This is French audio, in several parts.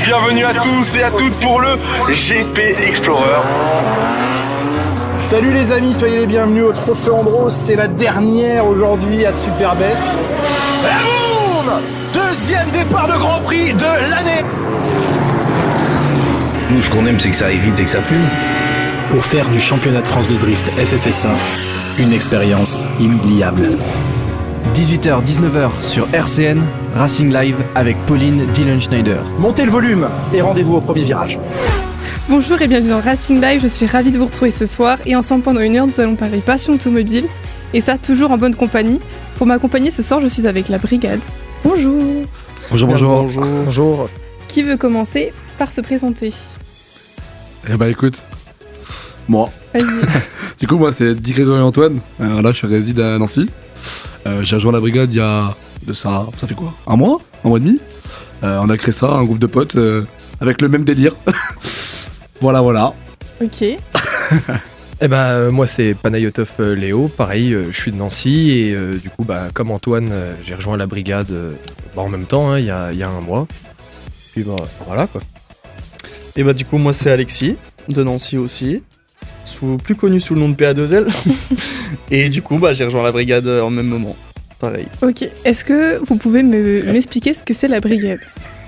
bienvenue à tous et à toutes pour le GP Explorer. Salut les amis, soyez les bienvenus au Trophée Andros, c'est la dernière aujourd'hui à Superbest. Et boum ! Deuxième départ de Grand Prix de l'année. Nous, ce qu'on aime, c'est que ça aille vite et que ça fume. Pour faire du championnat de France de drift FFS1 une expérience inoubliable. 18h, 19h sur RCN, Racing Live avec Pauline Dillon-Schneider. Montez le volume et rendez-vous au premier virage. Bonjour et bienvenue dans Racing Live, je suis ravie de vous retrouver ce soir et ensemble pendant une heure nous allons parler passion automobile et ça toujours en bonne compagnie. Pour m'accompagner ce soir je suis avec la Brigade. Bonjour. Bonjour. Qui veut commencer par se présenter? Eh bah écoute, moi. Vas-y. Du coup moi c'est Dick Grégory Antoine, là je réside à Nancy. J'ai rejoint la brigade il y a de ça fait quoi? Un mois et demi. On a créé ça, un groupe de potes avec le même délire. Voilà. Ok. Eh ben moi c'est Panayotov Léo, pareil je suis de Nancy et du coup comme Antoine j'ai rejoint la brigade en même temps il y a un mois. Puis voilà quoi. Et du coup moi c'est Alexis de Nancy aussi, plus connu sous le nom de PA2L. Et du coup j'ai rejoint la brigade en même moment, pareil. Ok, est-ce que vous pouvez m'expliquer ce que c'est la brigade?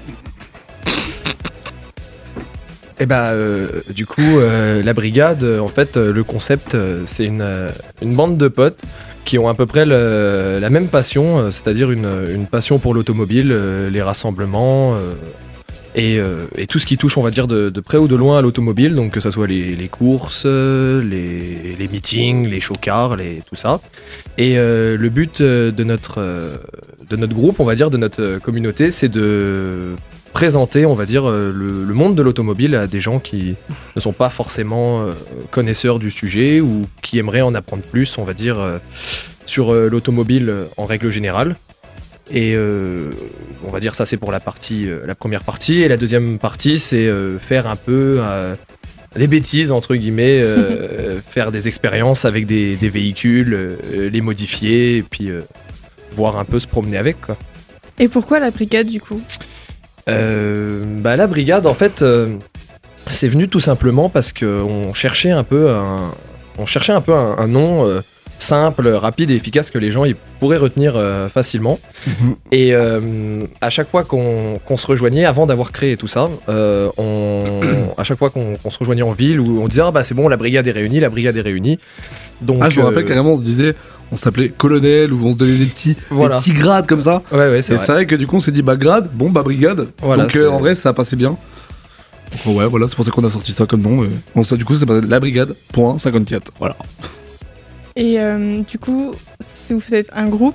Et du coup la brigade en fait le concept c'est une bande de potes qui ont à peu près la même passion, c'est-à-dire une passion pour l'automobile, les rassemblements et tout ce qui touche on va dire de près ou de loin à l'automobile, donc que ça soit les courses, les meetings, les show-cars, tout ça. Et le but de notre groupe, on va dire, de notre communauté, c'est de présenter, on va dire, le monde de l'automobile à des gens qui ne sont pas forcément connaisseurs du sujet ou qui aimeraient en apprendre plus, on va dire, sur l'automobile en règle générale. Et on va dire ça c'est pour la première partie, et la deuxième partie c'est faire un peu des bêtises entre guillemets, faire des expériences avec des véhicules, les modifier et puis voir un peu se promener avec quoi. Et pourquoi la brigade du coup? La brigade en fait c'est venu tout simplement parce qu'on cherchait un peu un nom simple, rapide et efficace que les gens ils pourraient retenir facilement. Et à chaque fois qu'on se rejoignait, avant d'avoir créé tout ça, à chaque fois qu'on se rejoignait en ville, où on disait c'est bon, la brigade est réunie. Donc, je me rappelle carrément on s'appelait colonel, ou on se donnait des petits grades comme ça. Ouais, c'est vrai que du coup on s'est dit grade, brigade. Voilà, donc en vrai ça a passé bien. Donc, ouais, voilà, c'est pour ça qu'on a sorti ça comme nom. Donc ça du coup c'est la brigade.54. Voilà. Et du coup, si vous faites un groupe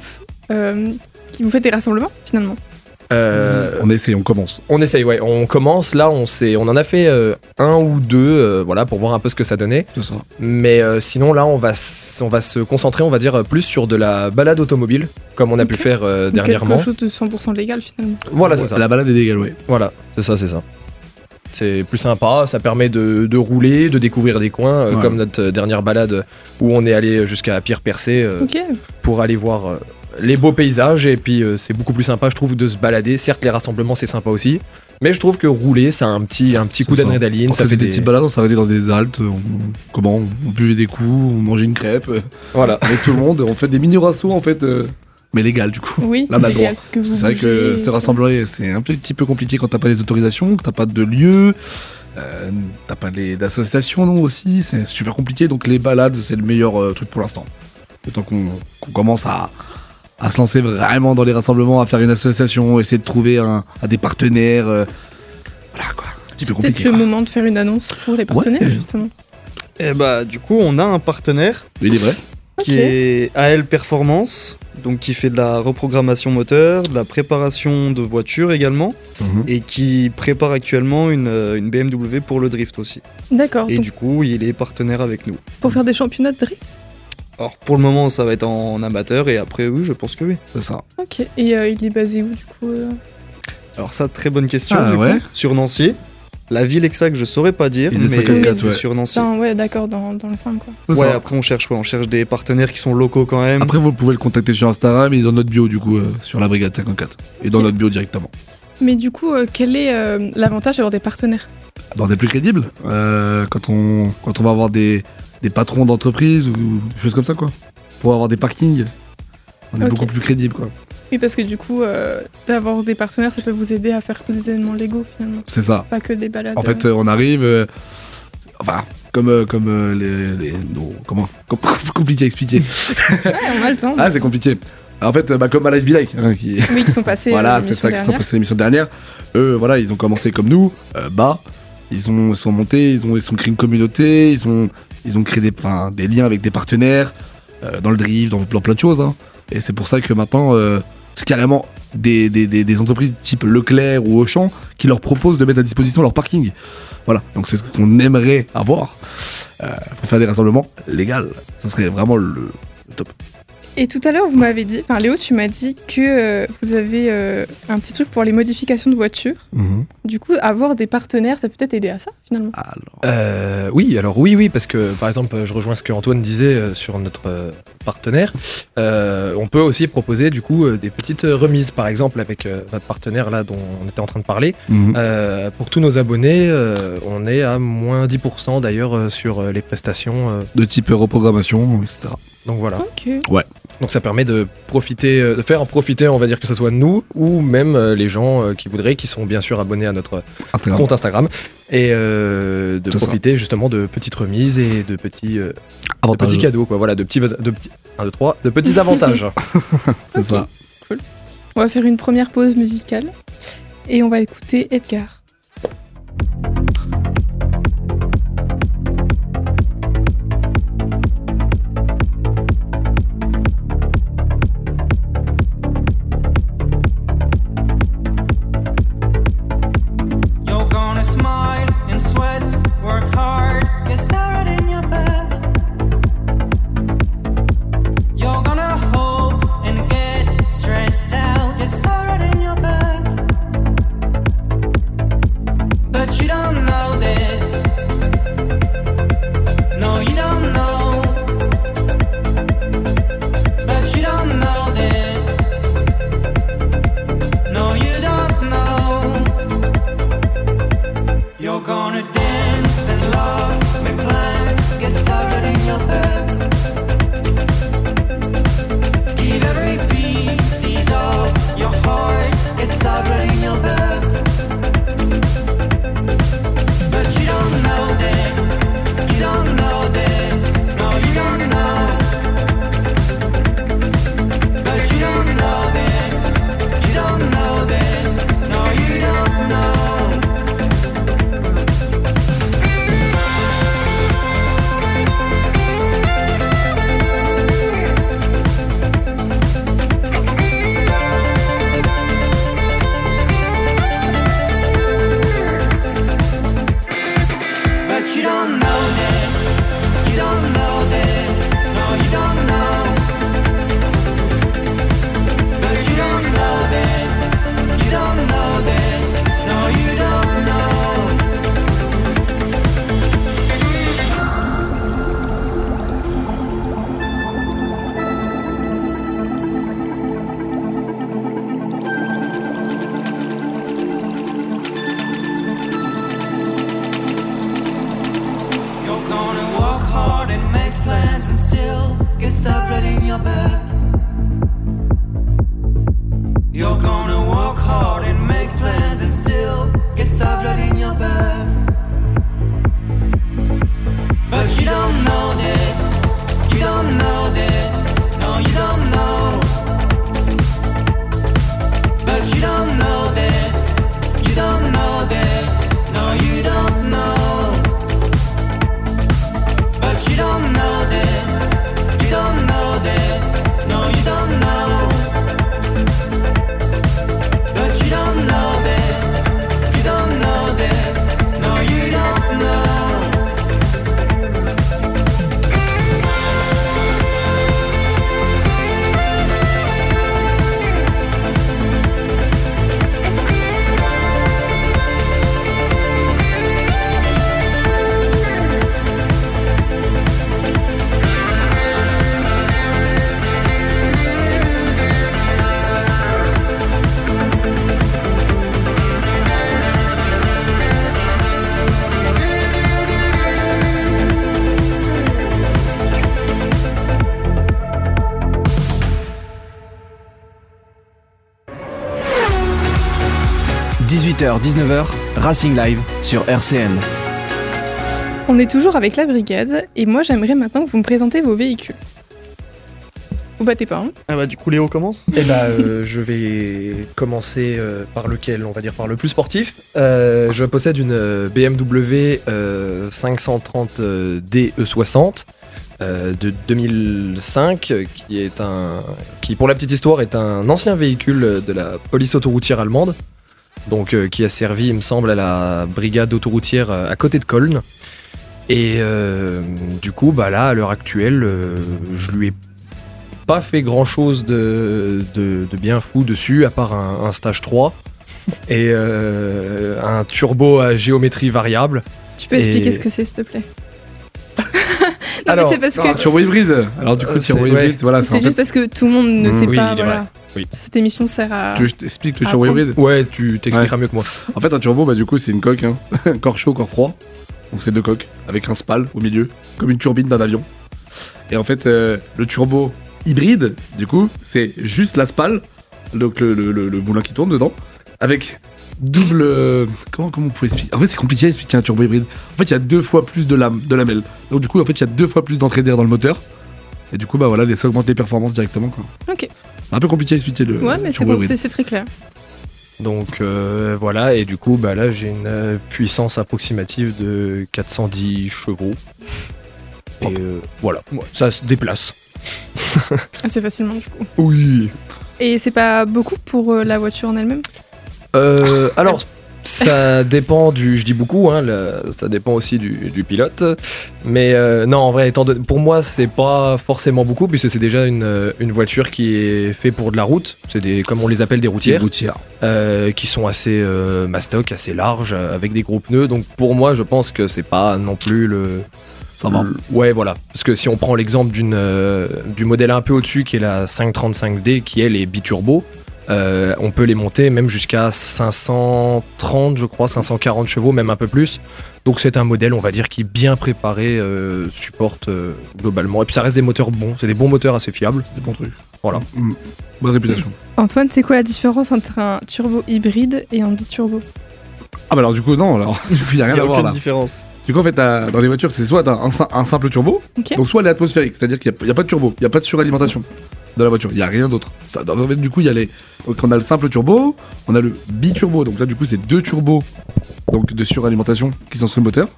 qui vous fait des rassemblements finalement? On essaye, on commence. On essaye, ouais. On commence, là, on en a fait un ou deux, pour voir un peu ce que ça donnait. C'est ça. Mais sinon, là, on va se concentrer, on va dire, plus sur de la balade automobile, comme on a pu faire dernièrement. Quelque chose de 100% légal finalement. Voilà, c'est ça. La balade est légale, ouais. Voilà, c'est ça. C'est plus sympa, ça permet de rouler, de découvrir des coins, comme notre dernière balade où on est allé jusqu'à Pierre-Percé pour aller voir les beaux paysages, et puis c'est beaucoup plus sympa je trouve de se balader. Certes les rassemblements c'est sympa aussi, mais je trouve que rouler ça a un petit coup d'adrénaline. Ça fait des petites balades, on s'arrêtait dans des haltes, on buvait des coups, on mangeait une crêpe, voilà, avec tout le monde, on fait des mini rassos en fait. Mais légal du coup. Oui, là, légal, parce que c'est vrai que se rassembler c'est un petit peu compliqué quand t'as pas des autorisations, que t'as pas de lieu, t'as pas d'association non aussi, c'est super compliqué, donc les balades c'est le meilleur truc pour l'instant. Autant qu'on commence à se lancer vraiment dans les rassemblements, à faire une association, essayer de trouver des partenaires, voilà quoi. C'est peut-être le moment de faire une annonce pour les partenaires justement. Et du coup on a un partenaire. Il est vrai. Qui est AL Performance, donc qui fait de la reprogrammation moteur, de la préparation de voitures également, et qui prépare actuellement une BMW pour le drift aussi. D'accord. Et du coup, il est partenaire avec nous. Pour faire des championnats de drift? Alors pour le moment, ça va être en amateur, et après, oui, je pense que oui. C'est ça. Ok, et il est basé où du coup Alors ça, très bonne question. Ouais. Sur Nancy. La ville exacte, je saurais pas dire, mais c'est sur Nancy. Ouais, d'accord, dans le coin, quoi. Ouais, après on cherche des partenaires qui sont locaux quand même. Après, vous pouvez le contacter sur Instagram et dans notre bio, du coup, sur la Brigade 54. Et dans notre bio directement. Mais du coup, quel est l'avantage d'avoir des partenaires ? On est plus crédible quand on va avoir des patrons d'entreprise ou des choses comme ça, quoi. Pour avoir des parkings, on est beaucoup plus crédible, quoi. Oui, parce que du coup, d'avoir des partenaires, ça peut vous aider à faire que des événements légaux, finalement. C'est ça. Pas que des balades. En fait, on arrive... compliqué à expliquer. Ouais, on a le temps. C'est compliqué. En fait, comme à l'Ice Be Like, Oui, qui sont passés voilà, c'est ça, qui sont passés l'émission dernière. Eux, voilà, ils ont commencé comme nous, bas. Ils sont montés, ils ont créé une communauté, ils ont créé des liens avec des partenaires dans le drift, dans plein de choses. Hein. Et c'est pour ça que maintenant, c'est carrément des entreprises type Leclerc ou Auchan qui leur proposent de mettre à disposition leur parking. Voilà, donc c'est ce qu'on aimerait avoir pour faire des rassemblements légaux. Ça serait vraiment le top. Et tout à l'heure, vous m'avez dit, Léo, tu m'as dit que vous avez un petit truc pour les modifications de voitures. Mmh. Du coup, avoir des partenaires, ça peut peut-être aider à ça, finalement. Oui, parce que, par exemple, je rejoins ce que Antoine disait sur notre partenaire. On peut aussi proposer, du coup, des petites remises, par exemple, avec notre partenaire, là, dont on était en train de parler. Mmh. Pour tous nos abonnés, on est à moins 10% d'ailleurs sur les prestations. De type reprogrammation, etc. Donc voilà. Ok. Ouais. Donc ça permet de faire profiter, on va dire que ce soit nous ou même les gens qui voudraient, qui sont bien sûr abonnés à notre compte Instagram, et de profiter justement de petites remises et de petits cadeaux, quoi. Voilà, de petits avantages. C'est ça. Cool. On va faire une première pause musicale et on va écouter Edgar. 18h-19h, Racing Live sur RCN. On est toujours avec la brigade et moi j'aimerais maintenant que vous me présentez vos véhicules. Vous battez pas, hein? Ah bah du coup Léo commence. Eh bah je vais commencer par lequel, on va dire par le plus sportif. Je possède une BMW 530D E60 de 2005 qui pour la petite histoire est un ancien véhicule de la police autoroutière allemande, donc qui a servi il me semble à la brigade autoroutière à côté de Cologne. Et du coup bah là à l'heure actuelle je lui ai pas fait grand chose de bien fou dessus à part un stage 3 et un turbo à géométrie variable. Tu peux expliquer ce que c'est s'il te plaît? Non, alors, mais c'est parce que turbo hybride. Alors du coup turbo hybride, voilà. c'est juste parce que tout le monde ne sait oui, pas, il est voilà. vrai. Oui. Cette émission sert à... Tu veux que je t'explique le turbo hybride? Ouais, tu t'expliqueras mieux que moi. En fait un turbo bah du coup c'est une coque, hein. Corps chaud, corps froid. Donc c'est deux coques avec un spal au milieu, comme une turbine d'un avion. Et en fait le turbo hybride, du coup, c'est juste la spale, donc le moulin qui tourne dedans, avec double... comment on peut expliquer? En fait, c'est compliqué à expliquer un turbo hybride. En fait, il y a 2 fois plus de lamelles. Donc du coup, en fait, il y a 2 fois plus d'entrée d'air dans le moteur. Et du coup, bah voilà, ça augmente les performances directement, quoi. Ok. C'est un peu compliqué à expliquer le Ouais, mais turbo hybride. c'est très clair. Donc voilà, et du coup, bah là, j'ai une puissance approximative de 410 chevaux. Et voilà, ça se déplace. Assez facilement du coup. Oui. Et c'est pas beaucoup pour la voiture en elle-même? Alors, ça dépend je dis beaucoup, hein, ça dépend aussi du pilote. Mais non, en vrai, pour moi, c'est pas forcément beaucoup, puisque c'est déjà une voiture qui est faite pour de la route. C'est comme on les appelle, des routières. Qui sont assez mastoc, assez larges, avec des gros pneus. Donc pour moi, je pense que c'est pas non plus ça va. Ouais, voilà. Parce que si on prend l'exemple du modèle un peu au-dessus, qui est la 535D, qui elle est biturbo, on peut les monter même jusqu'à 530, je crois, 540 chevaux, même un peu plus. Donc c'est un modèle, on va dire, qui bien préparé supporte globalement. Et puis ça reste des moteurs bons, c'est des bons moteurs assez fiables. Des bons trucs. Voilà. Bonne réputation. Antoine, c'est quoi la différence entre un turbo hybride et un biturbo? Ah bah alors du coup, non, alors du coup, il n'y a rien à voir là. Différence. Du coup, en fait, dans les voitures, c'est soit t'as un simple turbo, Ok. donc soit elle est atmosphérique, c'est-à-dire qu'il n'y a pas de turbo, il n'y a pas de suralimentation dans la voiture, il n'y a rien d'autre. En fait, du coup, donc, on a le simple turbo, on a le biturbo, donc là, du coup, c'est 2 turbos donc, de suralimentation qui sont sur le moteur.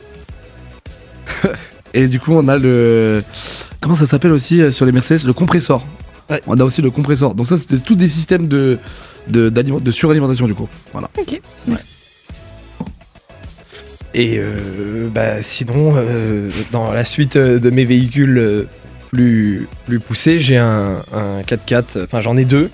Et du coup, on a le... Comment ça s'appelle aussi sur les Mercedes? Le compresseur. Ouais. On a aussi le compresseur. Donc ça, c'était tous des systèmes de suralimentation, du coup. Voilà. Ok, merci. Et sinon, dans la suite de mes véhicules plus poussés, j'ai un 4x4, enfin j'en ai 2.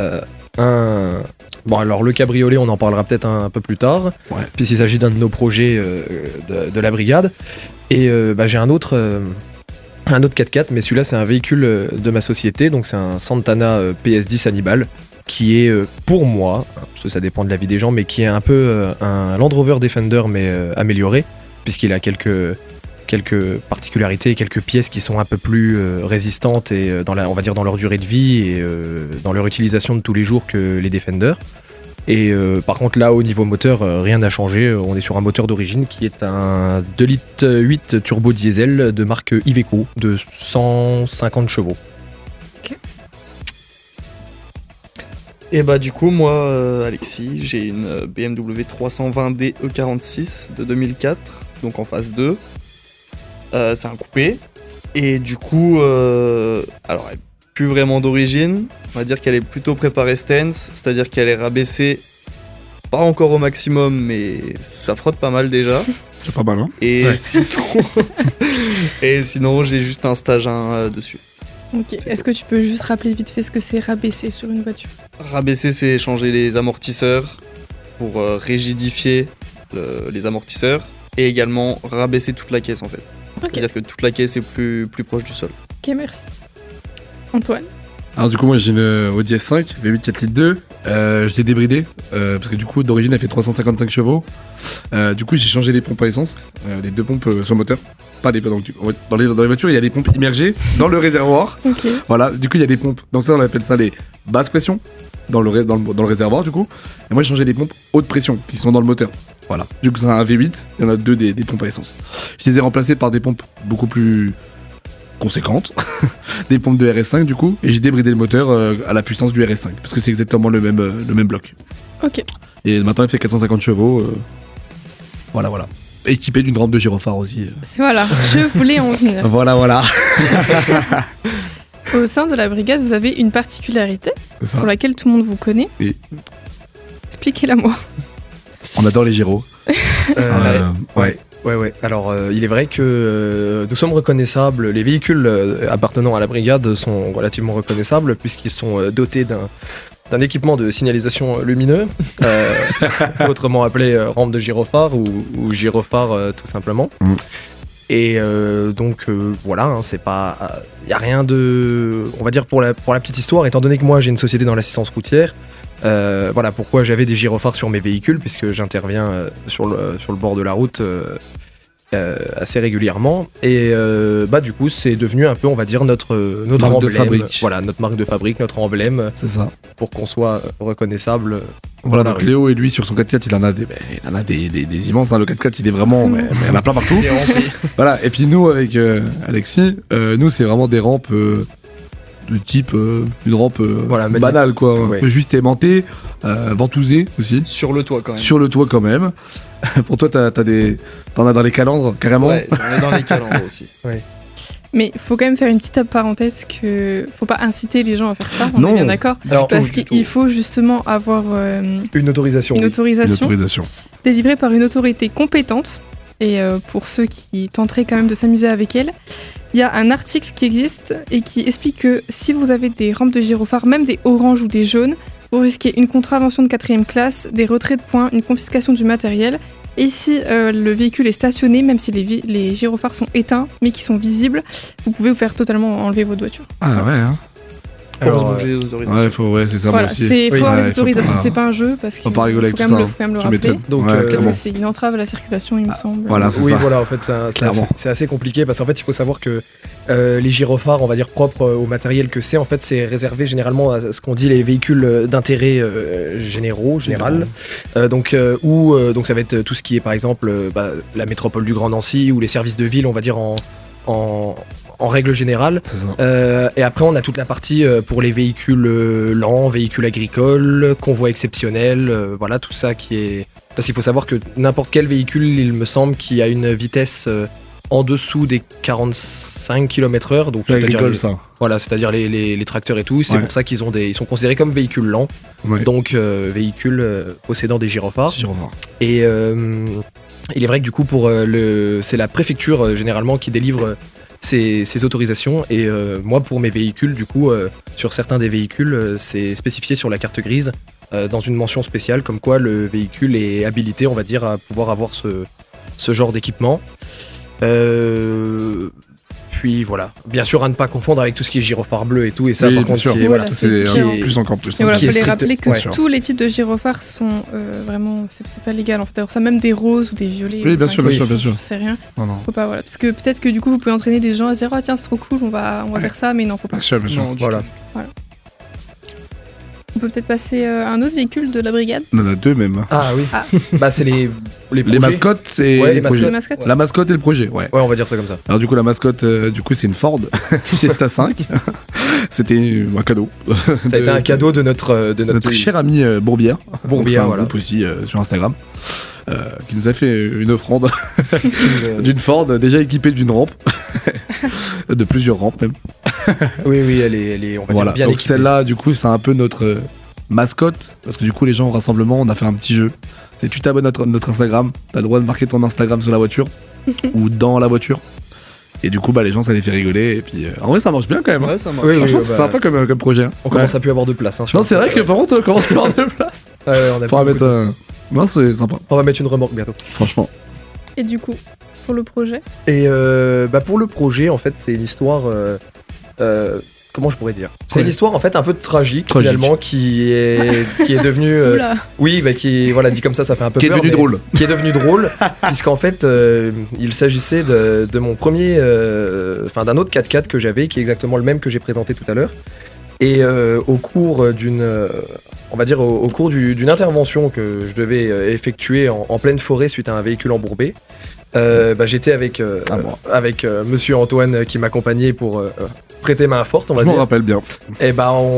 Bon alors le cabriolet, on en parlera peut-être un peu plus tard, puisqu'il s'agit d'un de nos projets de la brigade. Et j'ai un autre 4x4, mais celui-là c'est un véhicule de ma société, donc c'est un Santana PS10 Hannibal, qui est pour moi, parce que ça dépend de l'avis des gens, mais qui est un peu un Land Rover Defender mais amélioré, puisqu'il a quelques particularités, quelques pièces qui sont un peu plus résistantes et on va dire dans leur durée de vie et dans leur utilisation de tous les jours que les Defender. Et par contre là au niveau moteur rien n'a changé, on est sur un moteur d'origine qui est un 2,8 litres turbo diesel de marque Iveco de 150 chevaux. Et bah du coup moi Alexis, j'ai une BMW 320D E46 de 2004, donc en phase 2. C'est un coupé. Et du coup, alors elle est plus vraiment d'origine, on va dire qu'elle est plutôt préparée stance, c'est-à-dire qu'elle est rabaissée, pas encore au maximum, mais ça frotte pas mal déjà. C'est pas mal, hein? Et sinon j'ai juste un stage 1 dessus. Ok, est-ce que tu peux juste rappeler vite fait ce que c'est rabaisser sur une voiture? Rabaisser, c'est changer les amortisseurs pour rigidifier les amortisseurs et également rabaisser toute la caisse en fait. Ok. C'est-à-dire que toute la caisse est plus proche du sol. Ok, merci. Antoine? Alors du coup moi j'ai une Audi S5 V8 4 litres 2, je l'ai débridée parce que du coup d'origine elle fait 355 chevaux. Du coup j'ai changé les pompes à essence, les 2 pompes sur le moteur. Pas les, donc, dans les voitures il y a des pompes immergées dans le réservoir. Ok. Voilà, du coup il y a des pompes, donc ça on appelle ça les basse pression dans le réservoir du coup. Et moi j'ai changé des pompes haute pression qui sont dans le moteur. Voilà. Du coup c'est un V8, il y en a 2 des pompes à essence. Je les ai remplacées par des pompes beaucoup plus conséquentes, des pompes de RS5 du coup, et j'ai débridé le moteur à la puissance du RS5 parce que c'est exactement le même bloc. Ok. Et maintenant il fait 450 chevaux. Voilà. Équipé d'une rampe de gyrophare aussi. Voilà, je voulais en venir. Voilà. Au sein de la brigade, vous avez une particularité pour laquelle tout le monde vous connaît. Oui. Expliquez-la moi. On adore les gyros. Ouais. Alors, il est vrai que nous sommes reconnaissables. Les véhicules appartenant à la brigade sont relativement reconnaissables puisqu'ils sont dotés d'un équipement de signalisation lumineux, autrement appelé rampe de gyrophare ou gyrophare tout simplement. Et donc voilà, hein, c'est pas, y a rien de, on va dire pour la petite histoire, étant donné que moi j'ai une société dans l'assistance routière. Voilà pourquoi j'avais des gyrophares sur mes véhicules, puisque j'interviens sur le bord de la route assez régulièrement. Et du coup, c'est devenu un peu, on va dire, notre marque emblème. de fabrique. Voilà, notre marque de fabrique, notre emblème. C'est ça. Pour qu'on soit reconnaissable. Voilà, donc Léo et lui sur son 4x4, il en a des immenses. Hein. Le 4x4, il est vraiment, mais il y en a plein partout. Voilà. Et puis nous, avec Alexis, nous, c'est vraiment des rampes. De type une rampe banale quoi, ouais. Juste aimantée, ventousée aussi. Sur le toit quand même. Sur le toit quand même. Pour toi t'en as dans les calandres carrément. Ouais, j'en ai dans les calandres aussi. Ouais. Mais il faut quand même faire une petite parenthèse que faut pas inciter les gens à faire ça, on est bien d'accord. Parce qu'il faut justement avoir une autorisation. Une autorisation délivrée par une autorité compétente. Et pour ceux qui tenteraient quand même de s'amuser avec elle, il y a un article qui existe et qui explique que si vous avez des rampes de gyrophare, même des oranges ou des jaunes, vous risquez une contravention de 4e classe, des retraits de points, une confiscation du matériel. Et si le véhicule est stationné, même si les gyrophares sont éteints mais qui sont visibles, vous pouvez vous faire totalement enlever votre voiture. Ah ouais, hein. Heureusement que j'ai des autorisations. Ouais, c'est ça. Voilà, moi aussi. faut avoir des autorisations, c'est pas un jeu parce qu'il faut quand même le rappeler. Donc, parce que c'est une entrave à la circulation, il me semble. Voilà, c'est oui, ça. voilà, en fait, c'est assez compliqué parce qu'en fait, il faut savoir que les gyrophares, on va dire propres au matériel que c'est, en fait, c'est réservé généralement à ce qu'on dit les véhicules d'intérêt général. Donc ça va être tout ce qui est, par exemple, la métropole du Grand Nancy ou les services de ville, on va dire en règle générale. Et après, on a toute la partie pour les véhicules lents, véhicules agricoles, convois exceptionnels, voilà, tout ça qui est... Parce qu'il faut savoir que n'importe quel véhicule, il me semble, qui a une vitesse en dessous des 45 km/h, donc c'est-à-dire ça. Voilà, c'est-à-dire les tracteurs et tout, c'est pour ça qu'ils sont considérés comme véhicules lents, donc véhicules possédant des gyrophares. Et il est vrai que du coup, c'est la préfecture généralement qui délivre ces autorisations, et moi pour mes véhicules du coup sur certains des véhicules c'est spécifié sur la carte grise dans une mention spéciale comme quoi le véhicule est habilité, on va dire, à pouvoir avoir ce genre d'équipement. Puis voilà, bien sûr à ne pas confondre avec tout ce qui est gyrophare bleu et tout, et ça par contre c'est encore plus. Et voilà, il faut rappeler que tous les types de gyrophares sont vraiment, c'est pas légal en fait. Alors ça, même des roses ou des violets. Oui, bien sûr. Je sais rien. Non. Faut pas, voilà, parce que peut-être que du coup vous pouvez entraîner des gens à se dire tiens c'est trop cool, on va faire ça, mais non, faut pas. Bien sûr. Voilà. On peut peut-être passer à un autre véhicule de la brigade. On en a 2 même. Ah oui. C'est les mascottes et les mascottes. La mascotte et le projet. Ouais, on va dire ça comme ça. Alors du coup la mascotte, c'est une Ford Fiesta 5. C'était un cadeau. Ça a été un cadeau de notre cher ami Bourbière. Bourbière, voilà. Groupe aussi sur Instagram. Qui nous a fait une offrande d'une Ford déjà équipée d'une rampe, de plusieurs rampes même. Oui, elle est on va dire bien donc équipée. Celle-là, du coup, c'est un peu notre mascotte, parce que du coup, les gens au rassemblement, on a fait un petit jeu. C'est tu t'abonnes à notre Instagram, t'as le droit de marquer ton Instagram sur la voiture ou dans la voiture. Et du coup, les gens, ça les fait rigoler. Et puis, en vrai, ça marche bien quand même. Ouais, ça marche. C'est sympa comme projet. On commence à plus avoir de place. Non, c'est vrai que par contre, on commence à avoir de place. On a faudra mettre. Non, c'est sympa. On va mettre une remorque bientôt. Franchement. Et du coup, pour le projet. Et pour le projet, en fait, c'est une histoire. Comment je pourrais dire ? C'est une histoire en fait un peu tragique. Finalement qui est devenue. Oui, qui voilà, dit comme ça fait un peu peur. Qui est devenu drôle, puisqu'en fait il s'agissait de mon premier, d'un autre 4x4 que j'avais, qui est exactement le même que j'ai présenté tout à l'heure. Et au cours d'une intervention que je devais effectuer en pleine forêt suite à un véhicule embourbé, j'étais avec monsieur Antoine qui m'accompagnait pour prêter main forte, on va dire. Je m'en rappelle bien. Et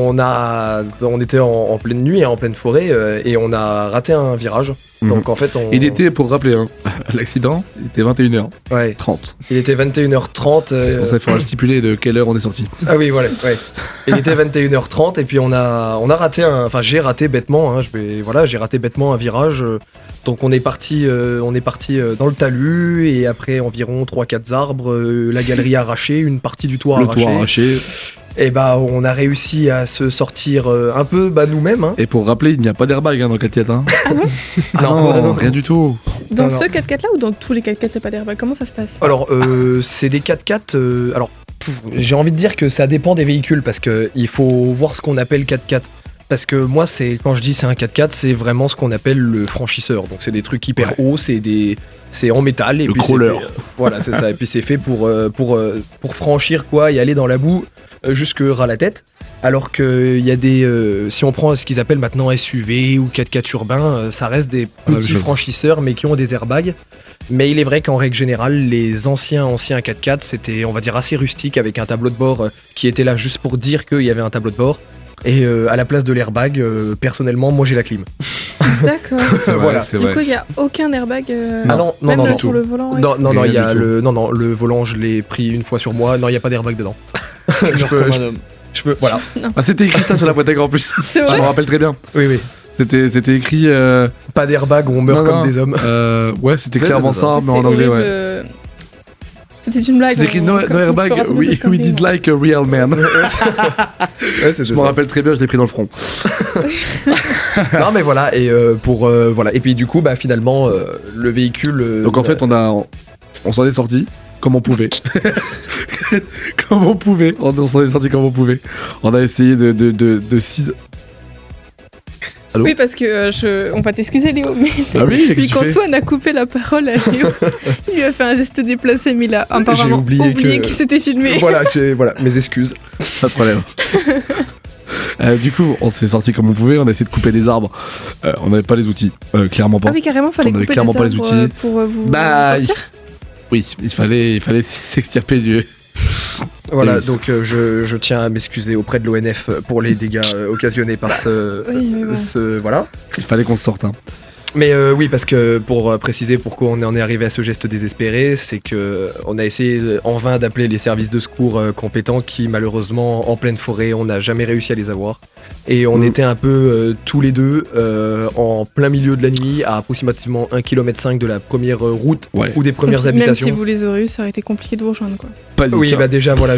on était en pleine nuit et en pleine forêt et on a raté un virage. Donc en fait Il était, pour rappeler, l'accident, il était 21h30. Ouais. Il était 21h30. C'est pour ça qu'il faudra le stipuler de quelle heure on est sorti. Ah oui, voilà. Ouais. Il était 21h30 et puis on a raté j'ai raté bêtement. J'ai raté bêtement un virage. Donc on est parti dans le talus et après environ 3-4 arbres, la galerie arrachée, une partie du toit arraché. Et on a réussi à se sortir un peu nous-mêmes. Hein. Et pour rappeler, il n'y a pas d'airbag dans le 4x4. Hein. Ah bon Non, rien du tout. Dans ce 4x4 là ou dans tous les 4x4 c'est pas d'airbag? Comment ça se passe? Alors c'est des 4x4. J'ai envie de dire que ça dépend des véhicules parce que il faut voir ce qu'on appelle 4x4. Parce que moi, quand je dis c'est un 4x4, c'est vraiment ce qu'on appelle le franchisseur. Donc c'est des trucs hyper hauts, c'est en métal et le puis crawler. Voilà, c'est ça. Et puis c'est fait pour franchir et aller dans la boue jusque ras la tête. Alors que il y a si on prend ce qu'ils appellent maintenant SUV ou 4x4 urbain, ça reste des petits franchisseurs mais qui ont des airbags. Mais il est vrai qu'en règle générale, les anciens 4x4, c'était, on va dire, assez rustique avec un tableau de bord qui était là juste pour dire qu'il y avait un tableau de bord. Et à la place de l'airbag, personnellement, moi j'ai la clim. D'accord. Voilà. Du coup, il n'y a aucun airbag non, même du sur tout. le volant. Non, il y a le volant, je l'ai pris une fois sur moi. Non, il n'y a pas d'airbag dedans. Je peux, voilà. C'était écrit ça sur la boîte à gants en plus. C'est vrai. Je me rappelle très bien. Oui. C'était écrit. Pas d'airbag, on meurt comme des hommes. Ouais, c'était clairement ça, mais en anglais, ouais. C'était une blague. C'était écrit no airbag, we did like a real man. Je me rappelle très bien, je l'ai pris dans le front. Non mais voilà, et voilà. Et puis du coup, finalement, le véhicule. Donc en fait, on s'en est sorti comme on pouvait. On s'en est sorti comme on pouvait. On a essayé de 6. Allô? Oui, parce que on va t'excuser, Léo, mais puis qu'Antoine a coupé la parole à Léo, il lui a fait un geste déplacé, mais il a apparemment oublié qu'il s'était filmé. Voilà, mes excuses. Pas de problème. Du coup, on s'est sorti comme on pouvait, on a essayé de couper des arbres. On n'avait pas les outils, clairement pas. Ah oui, carrément, fallait couper des arbres pour vous sortir. Oui, il fallait s'extirper du... Voilà, donc je tiens à m'excuser auprès de l'ONF pour les dégâts occasionnés par voilà. Il fallait qu'on se sorte. Mais oui, parce que pour préciser pourquoi on en est arrivé à ce geste désespéré, c'est que on a essayé en vain d'appeler les services de secours compétents qui, malheureusement, en pleine forêt, on n'a jamais réussi à les avoir. Et on était un peu tous les deux en plein milieu de la nuit, à approximativement 1,5 km de la première route ou des premières habitations. Même si vous les auriez eu, ça aurait été compliqué de vous rejoindre, quoi. Oui, déjà, voilà,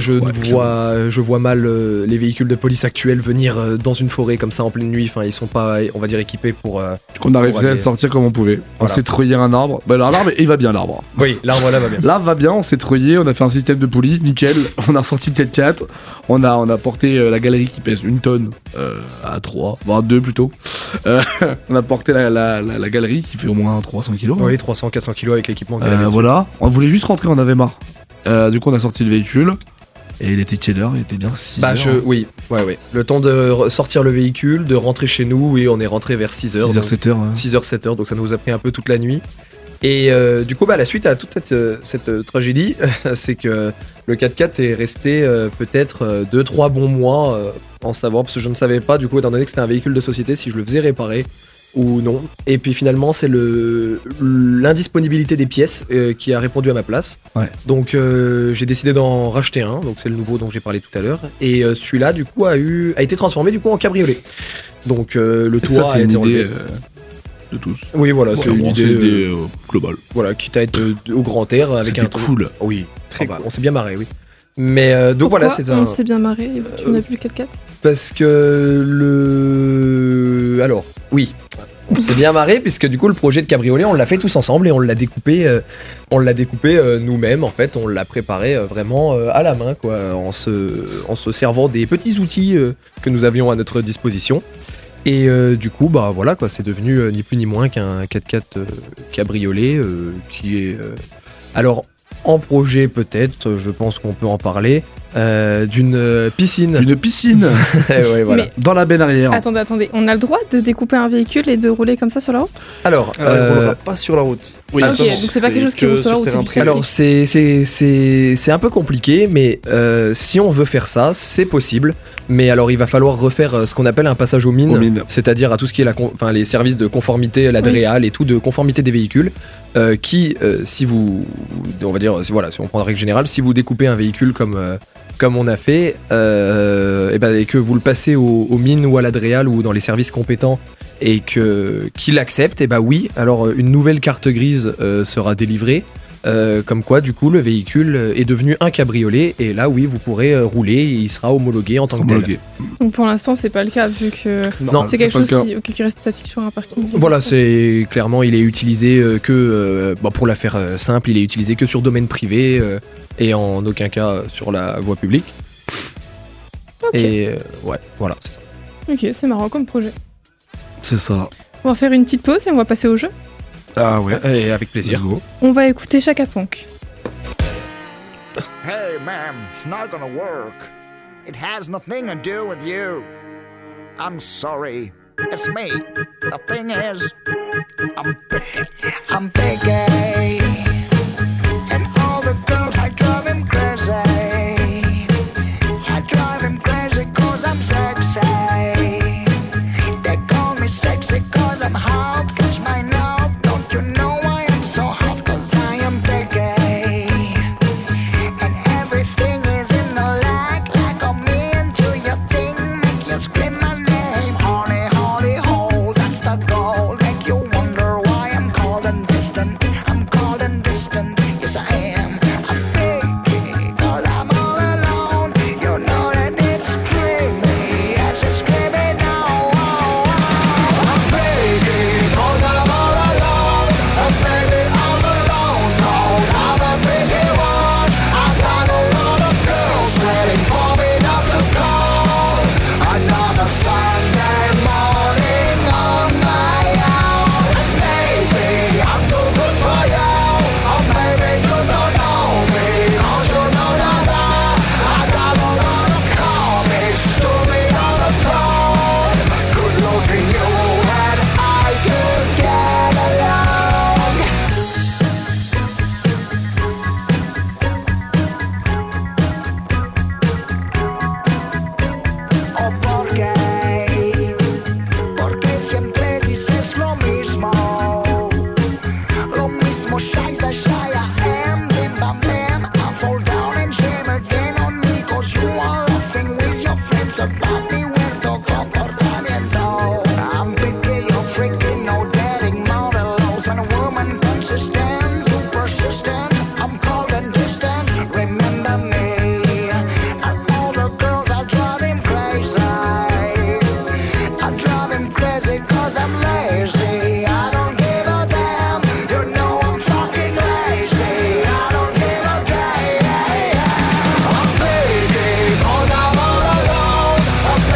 je vois mal les véhicules de police actuels venir dans une forêt comme ça en pleine nuit. Enfin, ils sont pas, on va dire, équipés pour. On a réussi à sortir comme on pouvait. On s'est treuillé un arbre. L'arbre, il va bien, l'arbre. Oui, l'arbre là va bien. L'arbre va bien, on s'est treuillé, on a fait un système de poulie, nickel. On a ressorti le 4x4. On a porté la galerie qui pèse 1 tonne à 3, voire 2 plutôt. On a porté la galerie qui fait au moins 300 kilos. Oui, 300-400 kilos avec l'équipement. Voilà, on voulait juste rentrer, on avait marre. Du coup, on a sorti le véhicule. Et il était quelle heure? Il était bien 6h. Oui. Le temps de sortir le véhicule, de rentrer chez nous, et on est rentré vers 6h. 6h, 7h, donc ça nous a pris un peu toute la nuit. Et du coup, la suite à toute cette tragédie, c'est que le 4x4 est resté peut-être 2-3 bons mois en savoir, parce que je ne savais pas, du coup, étant donné que c'était un véhicule de société, si je le faisais réparer ou non. Et puis finalement, c'est l'indisponibilité des pièces qui a répondu à ma place. Ouais. Donc j'ai décidé d'en racheter un, donc c'est le nouveau dont j'ai parlé tout à l'heure. Et celui-là, du coup, a été transformé du coup en cabriolet. Donc le toit a été enlevé. De tous. Oui, voilà, c'est une idée globale. Voilà, quitte à être au grand air avec un cool. Oui, très cool. On s'est bien marré, oui. Mais donc pourquoi voilà, c'est un. On s'est bien marré. Tu n'as plus le 4x4 Parce que alors, oui. On s'est bien marré puisque du coup le projet de cabriolet on l'a fait tous ensemble et on l'a découpé nous-mêmes en fait, on l'a préparé vraiment à la main quoi, en se servant des petits outils que nous avions à notre disposition. Et du coup voilà quoi, c'est devenu ni plus ni moins qu'un 4x4 cabriolet qui est alors en projet peut-être, je pense qu'on peut en parler. d'une piscine. Une piscine. Ouais, voilà. Mais- Dans la benne arrière. Attendez, on a le droit de découper un véhicule et de rouler comme ça sur la route? Alors, Il roulera pas sur la route. Oui, Ok, Justement, donc c'est pas quelque chose qui roule sur la route, c'est du terrain statique. alors c'est un peu compliqué, mais si on veut faire ça, c'est possible. Mais alors il va falloir refaire ce qu'on appelle un passage aux mines, Aux mines. c'est-à-dire à tout ce qui est les services de conformité, l'ADREAL et tout, de conformité des véhicules, qui, si vous, on va dire, voilà, si on prend la règle générale, si vous découpez un véhicule comme on a fait, et que vous le passez aux mines ou à l'ADREAL ou dans les services compétents et qu'il accepte, et oui, alors une nouvelle carte grise sera délivrée. Comme quoi, du coup, le véhicule est devenu un cabriolet et là, oui, vous pourrez rouler et il sera homologué en tant que tel. Homologué. Donc pour l'instant, c'est pas le cas vu que Non, c'est quelque pas le chose cas. qui reste statique sur un parking. Voilà, c'est clairement, il est utilisé pour la faire simple, il est utilisé que sur domaine privé et en aucun cas sur la voie publique. Ok, Et ouais, voilà, c'est ça. ok, c'est marrant comme projet. C'est ça. On va faire une petite pause et on va passer au jeu. Ah ouais. Et avec plaisir. Let's go. On va écouter Chaka Ponk. Hey, ma'am, it's not gonna work. It has nothing to do with you. I'm sorry. It's me. The thing is, I'm picky. I'm picky. And all the girls, I drive him crazy. I drive him crazy cause I'm sexy. They call me sexy cause I'm hot. Catch my now. Don't you know I am so hot cause I am picky. And everything is in the like of me until your thing make you scream my name. Honey, honey, ho, that's the goal. Make you wonder why I'm cold and distant. I'm cold and distant, yes I am. I'm picky, cause I'm all alone. You know that it's creepy, yes it's creepy now. I'm picky, cause I'm all alone. And baby I'm alone, cause I'm a picky one. I got a lot of girls waiting for me not to call. Another Sunday morning on my own. And maybe I'm too good for you. Or maybe you don't know me, cause you know that I got a lot of comics to me on the throne. Good looking you and I could get along. ¿O por qué? Porque siempre dices lo mismo. Lo mismo, shy, shy, shy, I am, bim, bam, bam. I fall down and shame again on me. Cause you are laughing with your friends about me weirdo comportamiento. I'm picky, you're freaky, no dating modelos. And a woman consistent, too persistent. I'm cold and distant, remember me. And all the girls, I drive him crazy. I drive him crazy cause I'm lazy. I don't give a damn. You know I'm fucking lazy. I don't give a damn. I'm picky cause I'm all alone. And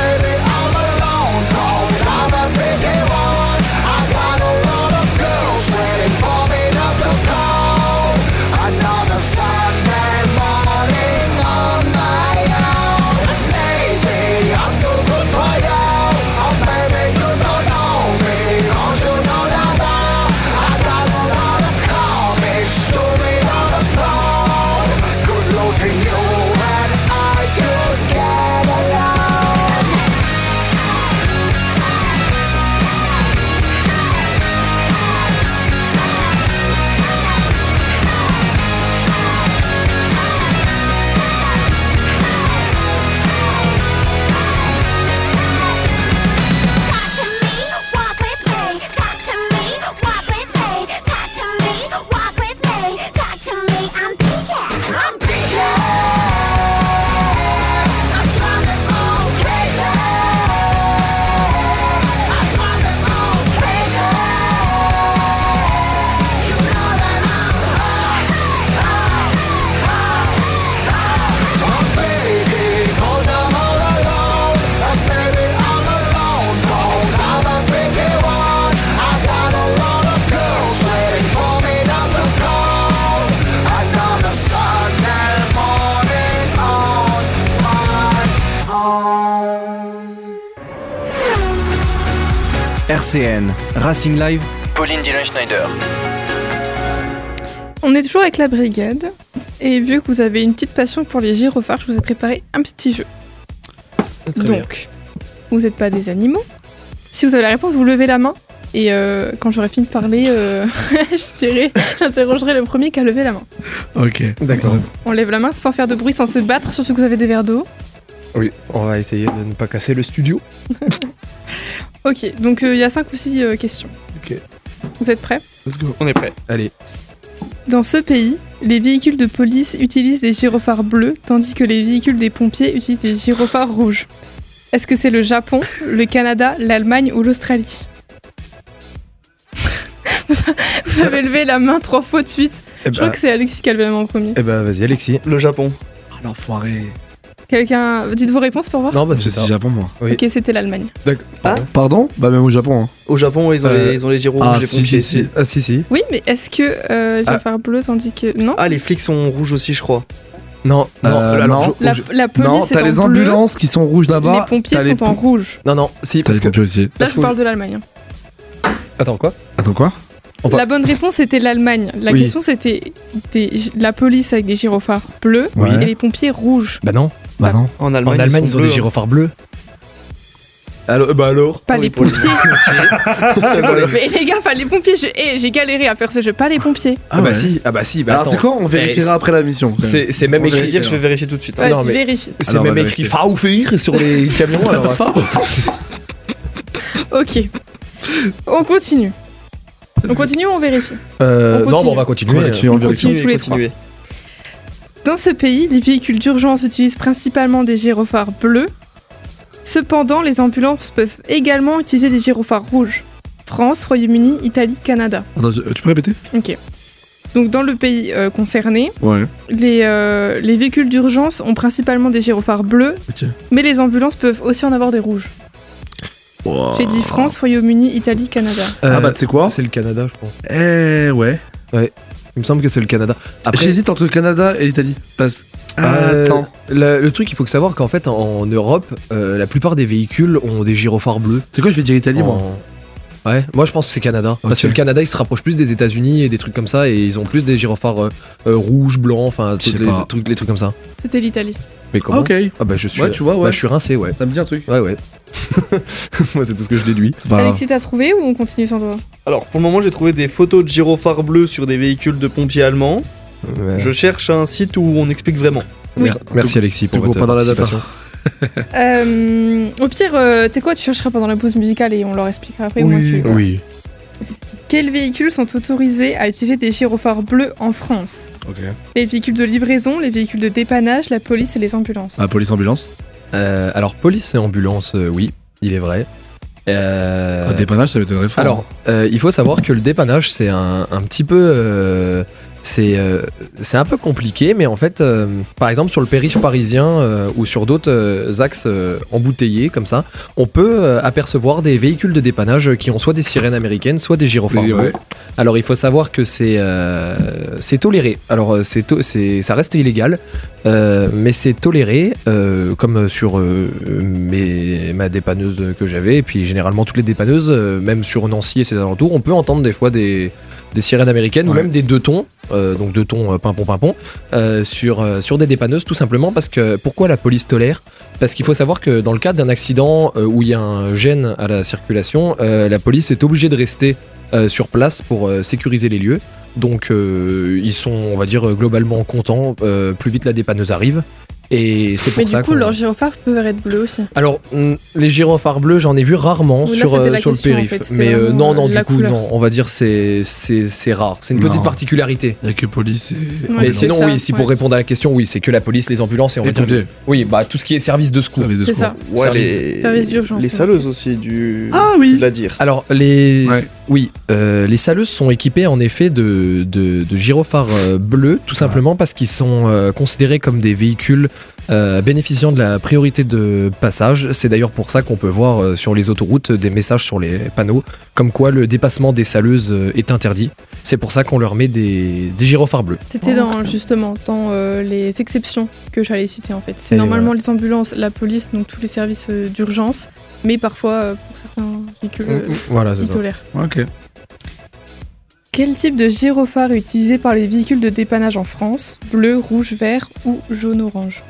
RCN, Racing Live, Pauline Dillon-Schneider. On est toujours avec la brigade. Et vu que vous avez une petite passion pour les gyrophares, je vous ai préparé un petit jeu. Donc, vous n'êtes pas des animaux. Si vous avez la réponse, vous levez la main. Et quand j'aurai fini de parler, j'interrogerai le premier qui a levé la main. Ok, D'accord. On lève la main sans faire de bruit, sans se battre, surtout que vous avez des verres d'eau. Oui, on va essayer de ne pas casser le studio. Ok, donc il y a 5 ou 6 questions. Ok. Vous êtes prêts ? Let's go. On est prêt. Allez. Dans ce pays, les véhicules de police utilisent des gyrophares bleus, tandis que les véhicules des pompiers utilisent des gyrophares rouges. Est-ce que c'est le Japon, le Canada, l'Allemagne ou l'Australie ? Vous avez levé la main 3 fois de suite. Je crois que c'est Alexis qui a levé la main en premier. Eh ben, vas-y, Alexis. Le Japon. Ah, l'enfoiré. Quelqu'un... Dites vos réponses pour voir. Non, bah C'est c'est ça. Japon, moi. Oui. Ok, c'était l'Allemagne. D'accord. Ah. Pardon? Bah, même au Japon. Hein. Au Japon, ils ont les gyros rouges, les pompiers. Ah, si. Oui, mais est-ce que gyrophare bleu tandis que... Non. Ah, les flics sont rouges aussi, je crois. Non, alors, non. La police Non, est t'as en les bleu, ambulances qui sont rouges là-bas. les pompiers t'as les sont en rouge. Non, si, T'as parce les que... pompiers aussi. Là, Parce je que- parle de l'Allemagne. Attends, quoi? Attends, quoi? La bonne réponse c'était l'Allemagne. La Oui. question c'était la police avec des gyrophares bleus Ouais. et les pompiers rouges. Bah non. Bah non. En En Allemagne, Allemagne, ils sont ont des bleus, hein. gyrophares bleus. Alors Pas Oui, les pour les- pompiers. C'est bon, les- Mais les gars, pas les pompiers. J'ai galéré à faire ce jeu. Pas les pompiers. Ah bah si, bah Alors, attends. c'est quoi? On vérifiera après la mission. quand même. C'est même On va écrit. dire, je vais vérifier tout de suite. Vas-y, non, mais- vérifie. C'est Alors, on même va écrit vérifier. Faufeir sur les camions alors. Ok. On continue. On continue ou on vérifie On Non, continue. bah on va continuer. On continue, on vérifie. continue tous les trois. Dans ce pays, les véhicules d'urgence utilisent principalement des gyrophares bleus. Cependant, les ambulances peuvent également utiliser des gyrophares rouges. France, Royaume-Uni, Italie, Canada. Attends, tu peux répéter? Ok. Donc dans le pays concerné, Ouais. les véhicules d'urgence ont principalement des gyrophares bleus, Ok. mais les ambulances peuvent aussi en avoir des rouges. J'ai dit France, Royaume-Uni, Italie, Canada. Ah bah, tu sais quoi? C'est le Canada, je pense. Ouais. Il me semble que c'est le Canada. Après, J'hésite entre le Canada et l'Italie. Parce... Attends. Le truc, il faut que savoir qu'en fait, en Europe, la plupart des véhicules ont des gyrophares bleus. C'est quoi, je vais dire Italie, moi? Ouais, moi je pense que c'est Canada. Parce Ok. que le Canada, il se rapproche plus des États-Unis et des trucs comme ça, et ils ont plus des gyrophares rouges, blancs, enfin, Je sais les pas. trucs comme ça. C'était l'Italie. Mais comment? Ok. Ah bah je suis. Ouais, tu vois, ouais. Bah, je suis rincé, ouais. Ça me dit un truc. Ouais. Moi, c'est tout ce que je déduis. C'est pas grave. Alexis, t'as trouvé ou on continue sans toi? Alors, pour le moment, j'ai trouvé des photos de gyrophares bleus sur des véhicules de pompiers allemands. Je cherche un site où on explique vraiment. Oui. Merci Alexis pour Tu votre cours pas dans la data. participation. Au pire, tu sais quoi, tu chercheras pendant la pause musicale et on leur expliquera après. Au moins tu... Oui. Quels véhicules sont autorisés à utiliser des gyrophares bleus en France? Ok. Les véhicules de livraison, les véhicules de dépannage, la police et les ambulances. Ah, police ambulance. Alors, police et ambulance, oui, il est vrai. Dépannage, ça m'étonnerait fort. Alors, il faut savoir que le dépannage, c'est un petit peu... c'est un peu compliqué, mais en fait, par exemple, sur le périph' parisien ou sur d'autres axes embouteillés, comme ça, on peut apercevoir des véhicules de dépannage qui ont soit des sirènes américaines, soit des gyrophares Oui, bleus. ouais. Alors, il faut savoir que c'est toléré. Alors, ça reste illégal, mais c'est toléré, comme sur ma dépanneuse que j'avais, et puis généralement toutes les dépanneuses, même sur Nancy et ses alentours, on peut entendre des fois des sirènes américaines ou Ouais. même des deux tons, donc deux tons pimpon sur des dépanneuses, tout simplement parce que pourquoi la police tolère? Parce qu'il faut savoir que dans le cadre d'un accident où il y a un gêne à la circulation, la police est obligée de rester sur place pour sécuriser les lieux. Donc ils sont, on va dire, globalement contents, plus vite la dépanneuse arrive. Et c'est pour Mais ça du coup, qu'on- leurs gyrophares peuvent être bleus aussi. Alors, les gyrophares bleus, j'en ai vu rarement Oui, là, sur, c'était la sur le question, en périph'. fait, c'était Mais vraiment, non, la du coup, couleur. non. On va dire c'est rare. C'est une petite Non. particularité. Il y a que police et. Ouais, Mais c'est sinon, ça, oui, si pour ouais. répondre à la question, oui, c'est que la police, les ambulances et on va Et dire. pompiers. Oui, bah tout ce qui est service de secours. Service de C'est secours. ça. Ouais, Service- service d'urgence, les ouais. saleuses aussi, Ah oui. de la dire. Alors, les. Ouais. Oui, les saleuses sont équipées en effet de gyrophares bleus, tout simplement parce qu'ils sont considérés comme des véhicules bénéficiant de la priorité de passage. C'est d'ailleurs pour ça qu'on peut voir sur les autoroutes des messages sur les panneaux comme quoi le dépassement des saleuses est interdit. C'est pour ça qu'on leur met des gyrophares bleus. C'était justement dans les exceptions que j'allais citer en fait. C'est Et normalement les ambulances, la police, donc tous les services d'urgence, mais parfois pour certains véhicules Voilà, c'est ils ça. tolèrent. Ok. Quel type de gyrophare est utilisé par les véhicules de dépannage en France? Bleu, rouge, vert ou jaune-orange?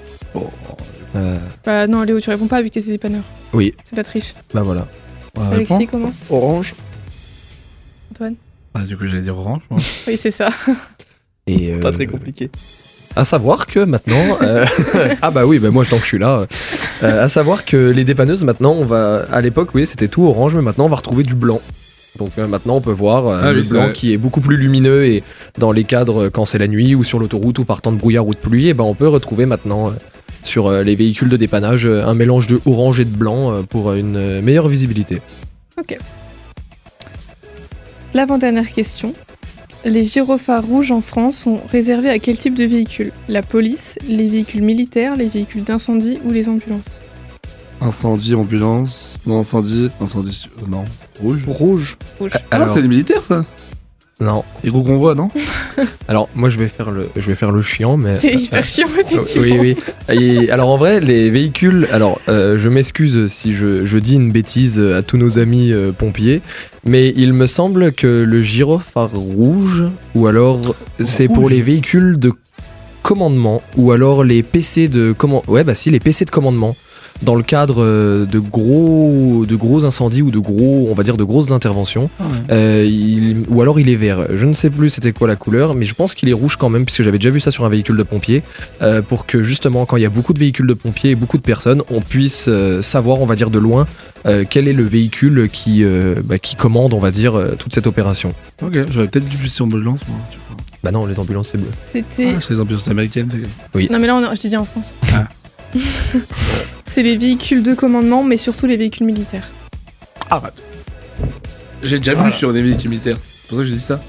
Bah non Léo, tu réponds pas vu que t'es dépanneur. Oui, C'est de la triche. bah voilà. Alexis commence. Orange. Antoine? Du coup, j'allais dire orange. Moi. Oui c'est ça. Et Pas très compliqué. à savoir que maintenant, ah bah oui, bah moi tant que je suis là, à savoir que les dépanneuses maintenant, à l'époque oui c'était tout orange, mais maintenant on va retrouver du blanc. Donc maintenant on peut voir le blanc qui est beaucoup plus lumineux et dans les cadres quand c'est la nuit ou sur l'autoroute ou par temps de brouillard ou de pluie, et ben on peut retrouver maintenant sur les véhicules de dépannage un mélange de orange et de blanc pour une meilleure visibilité. Ok. L'avant-dernière question. Les gyrophares rouges en France sont réservés à quel type de véhicule? La police, les véhicules militaires, les véhicules d'incendie ou les ambulances? Incendie, ambulance. Non, incendie. Non. Rouge. Rouge. Rouge. Ah, c'est les militaires, ça. Non. Les gros convois, non? Alors moi je vais faire le chiant, mais C'est hyper chiant effectivement. oui. Et, alors en vrai les véhicules, alors je m'excuse si je dis une bêtise à tous nos amis pompiers, mais il me semble que le gyrophare rouge, ou alors c'est pour les véhicules de commandement, ou alors les PC de commandement. Ouais bah si, les PC de commandement. Dans le cadre de gros incendies ou de grosses interventions, ou alors il est vert. Je ne sais plus c'était quoi la couleur, mais je pense qu'il est rouge quand même, puisque j'avais déjà vu ça sur un véhicule de pompiers, pour que justement quand il y a beaucoup de véhicules de pompiers et beaucoup de personnes, on puisse savoir, on va dire de loin, quel est le véhicule qui commande, on va dire, toute cette opération. Ok, j'aurais peut-être dû plus sur ambulance, moi. Tu vois. Bah non, les ambulances c'est bleu. C'était. C'est les ambulances américaines. Oui. Non mais là je disais en France. Ah. C'est les véhicules de commandement, mais surtout les véhicules militaires. Arrête. J'ai déjà vu sur des véhicules militaires. C'est pour ça que j'ai dit ça.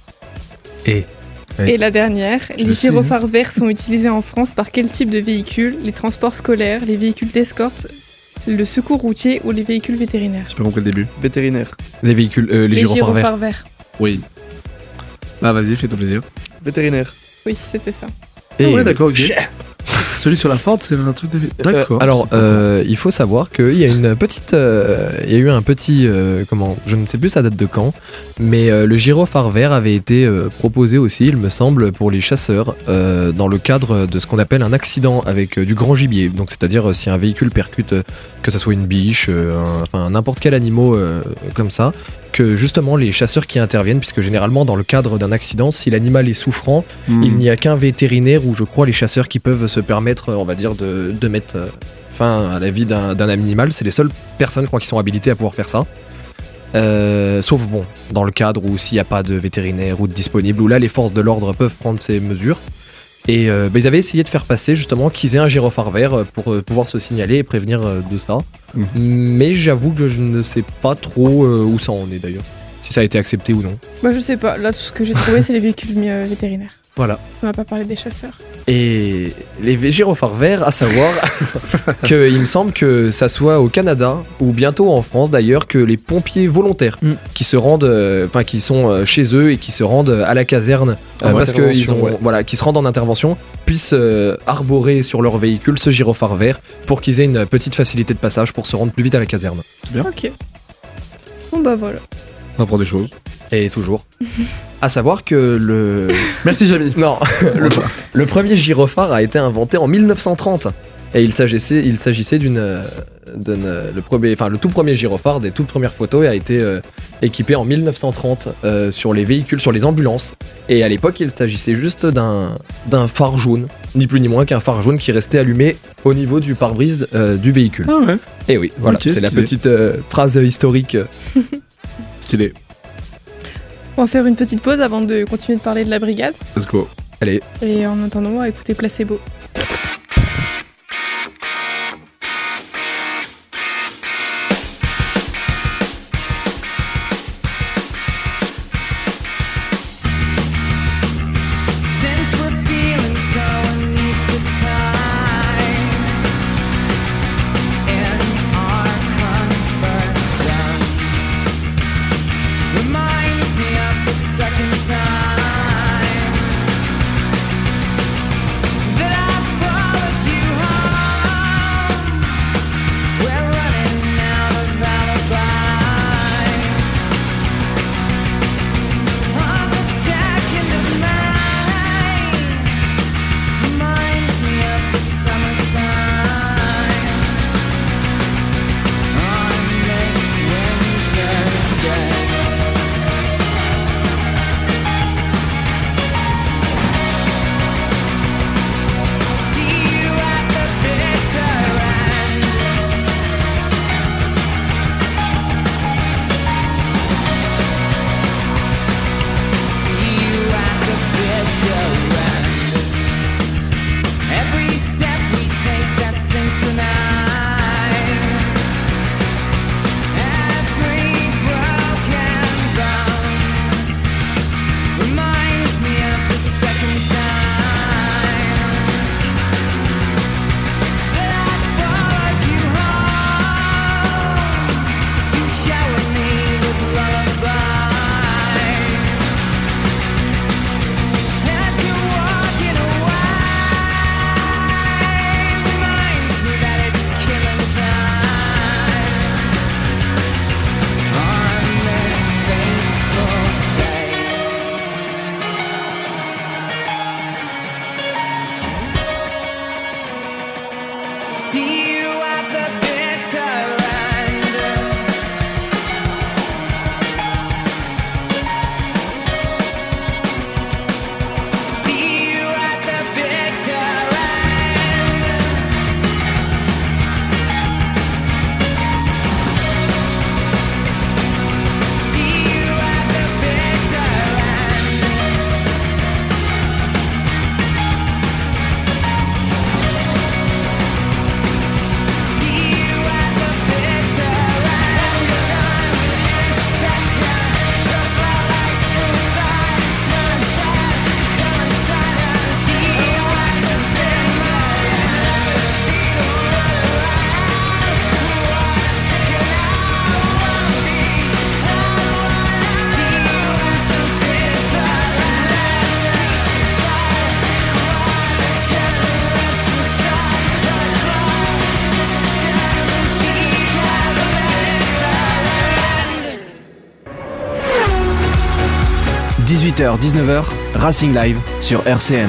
Et la dernière, les gyrophares verts sont utilisés en France par quel type de véhicules? Les transports scolaires, les véhicules d'escorte, le secours routier ou les véhicules vétérinaires? J'ai pas compris le début. Vétérinaire. Les véhicules, les gyrophares verts. Oui. Bah vas-y, fais ton plaisir. Vétérinaire. Oui, c'était ça. Ah ouais, d'accord, ok. Celui sur la Ford, c'est un truc de... D'accord. Alors, il faut savoir qu'il y a une petite, il y a eu un petit, je ne sais plus ça date de quand, mais le gyrophare vert avait été proposé aussi, il me semble, pour les chasseurs, dans le cadre de ce qu'on appelle un accident avec du grand gibier. Donc, c'est-à-dire si un véhicule percute, que ça soit une biche, n'importe quel animal comme ça, que justement les chasseurs qui interviennent, puisque généralement dans le cadre d'un accident, si l'animal est souffrant, il n'y a qu'un vétérinaire ou je crois les chasseurs qui peuvent se permettre, on va dire, de mettre fin à la vie d'un animal. C'est les seules personnes, je crois, qui sont habilitées à pouvoir faire ça. Sauf bon, dans le cadre où s'il n'y a pas de vétérinaire ou de disponible, où là les forces de l'ordre peuvent prendre ces mesures. Et ils avaient essayé de faire passer justement qu'ils aient un gyrophare vert pour pouvoir se signaler et prévenir de ça. Mais j'avoue que je ne sais pas trop où ça en est d'ailleurs. Si ça a été accepté ou non. Bah je sais pas, là tout ce que j'ai trouvé c'est les véhicules vétérinaires. Voilà. Ça m'a pas parlé des chasseurs. Et les gyrophares verts, à savoir qu'il me semble que ça soit au Canada ou bientôt en France d'ailleurs, que les pompiers volontaires qui se rendent, qui sont chez eux et qui se rendent à la caserne parce qu'ils ont, qui se rendent en intervention, puissent arborer sur leur véhicule ce gyrophare vert pour qu'ils aient une petite facilité de passage pour se rendre plus vite à la caserne. C'est bien. Ok. Bon bah voilà. On apprend des choses. Et toujours. À savoir que le... Merci Jamie. Non, le premier gyrophare a été inventé en 1930. Et il s'agissait le tout premier gyrophare des toutes premières photos a été équipé en 1930 sur les véhicules, sur les ambulances. Et à l'époque, il s'agissait juste d'un phare jaune, ni plus ni moins qu'un phare jaune qui restait allumé au niveau du pare-brise du véhicule. Ah ouais. Et oui, voilà, Okay, c'est la stylé. petite phrase historique. Stylé. On va faire une petite pause avant de continuer de parler de la brigade. Let's go. Allez. Et en attendant, on va écouter Placebo. Since we're feeling so uneasy the time 18h, 19h, Racing Live sur RCN.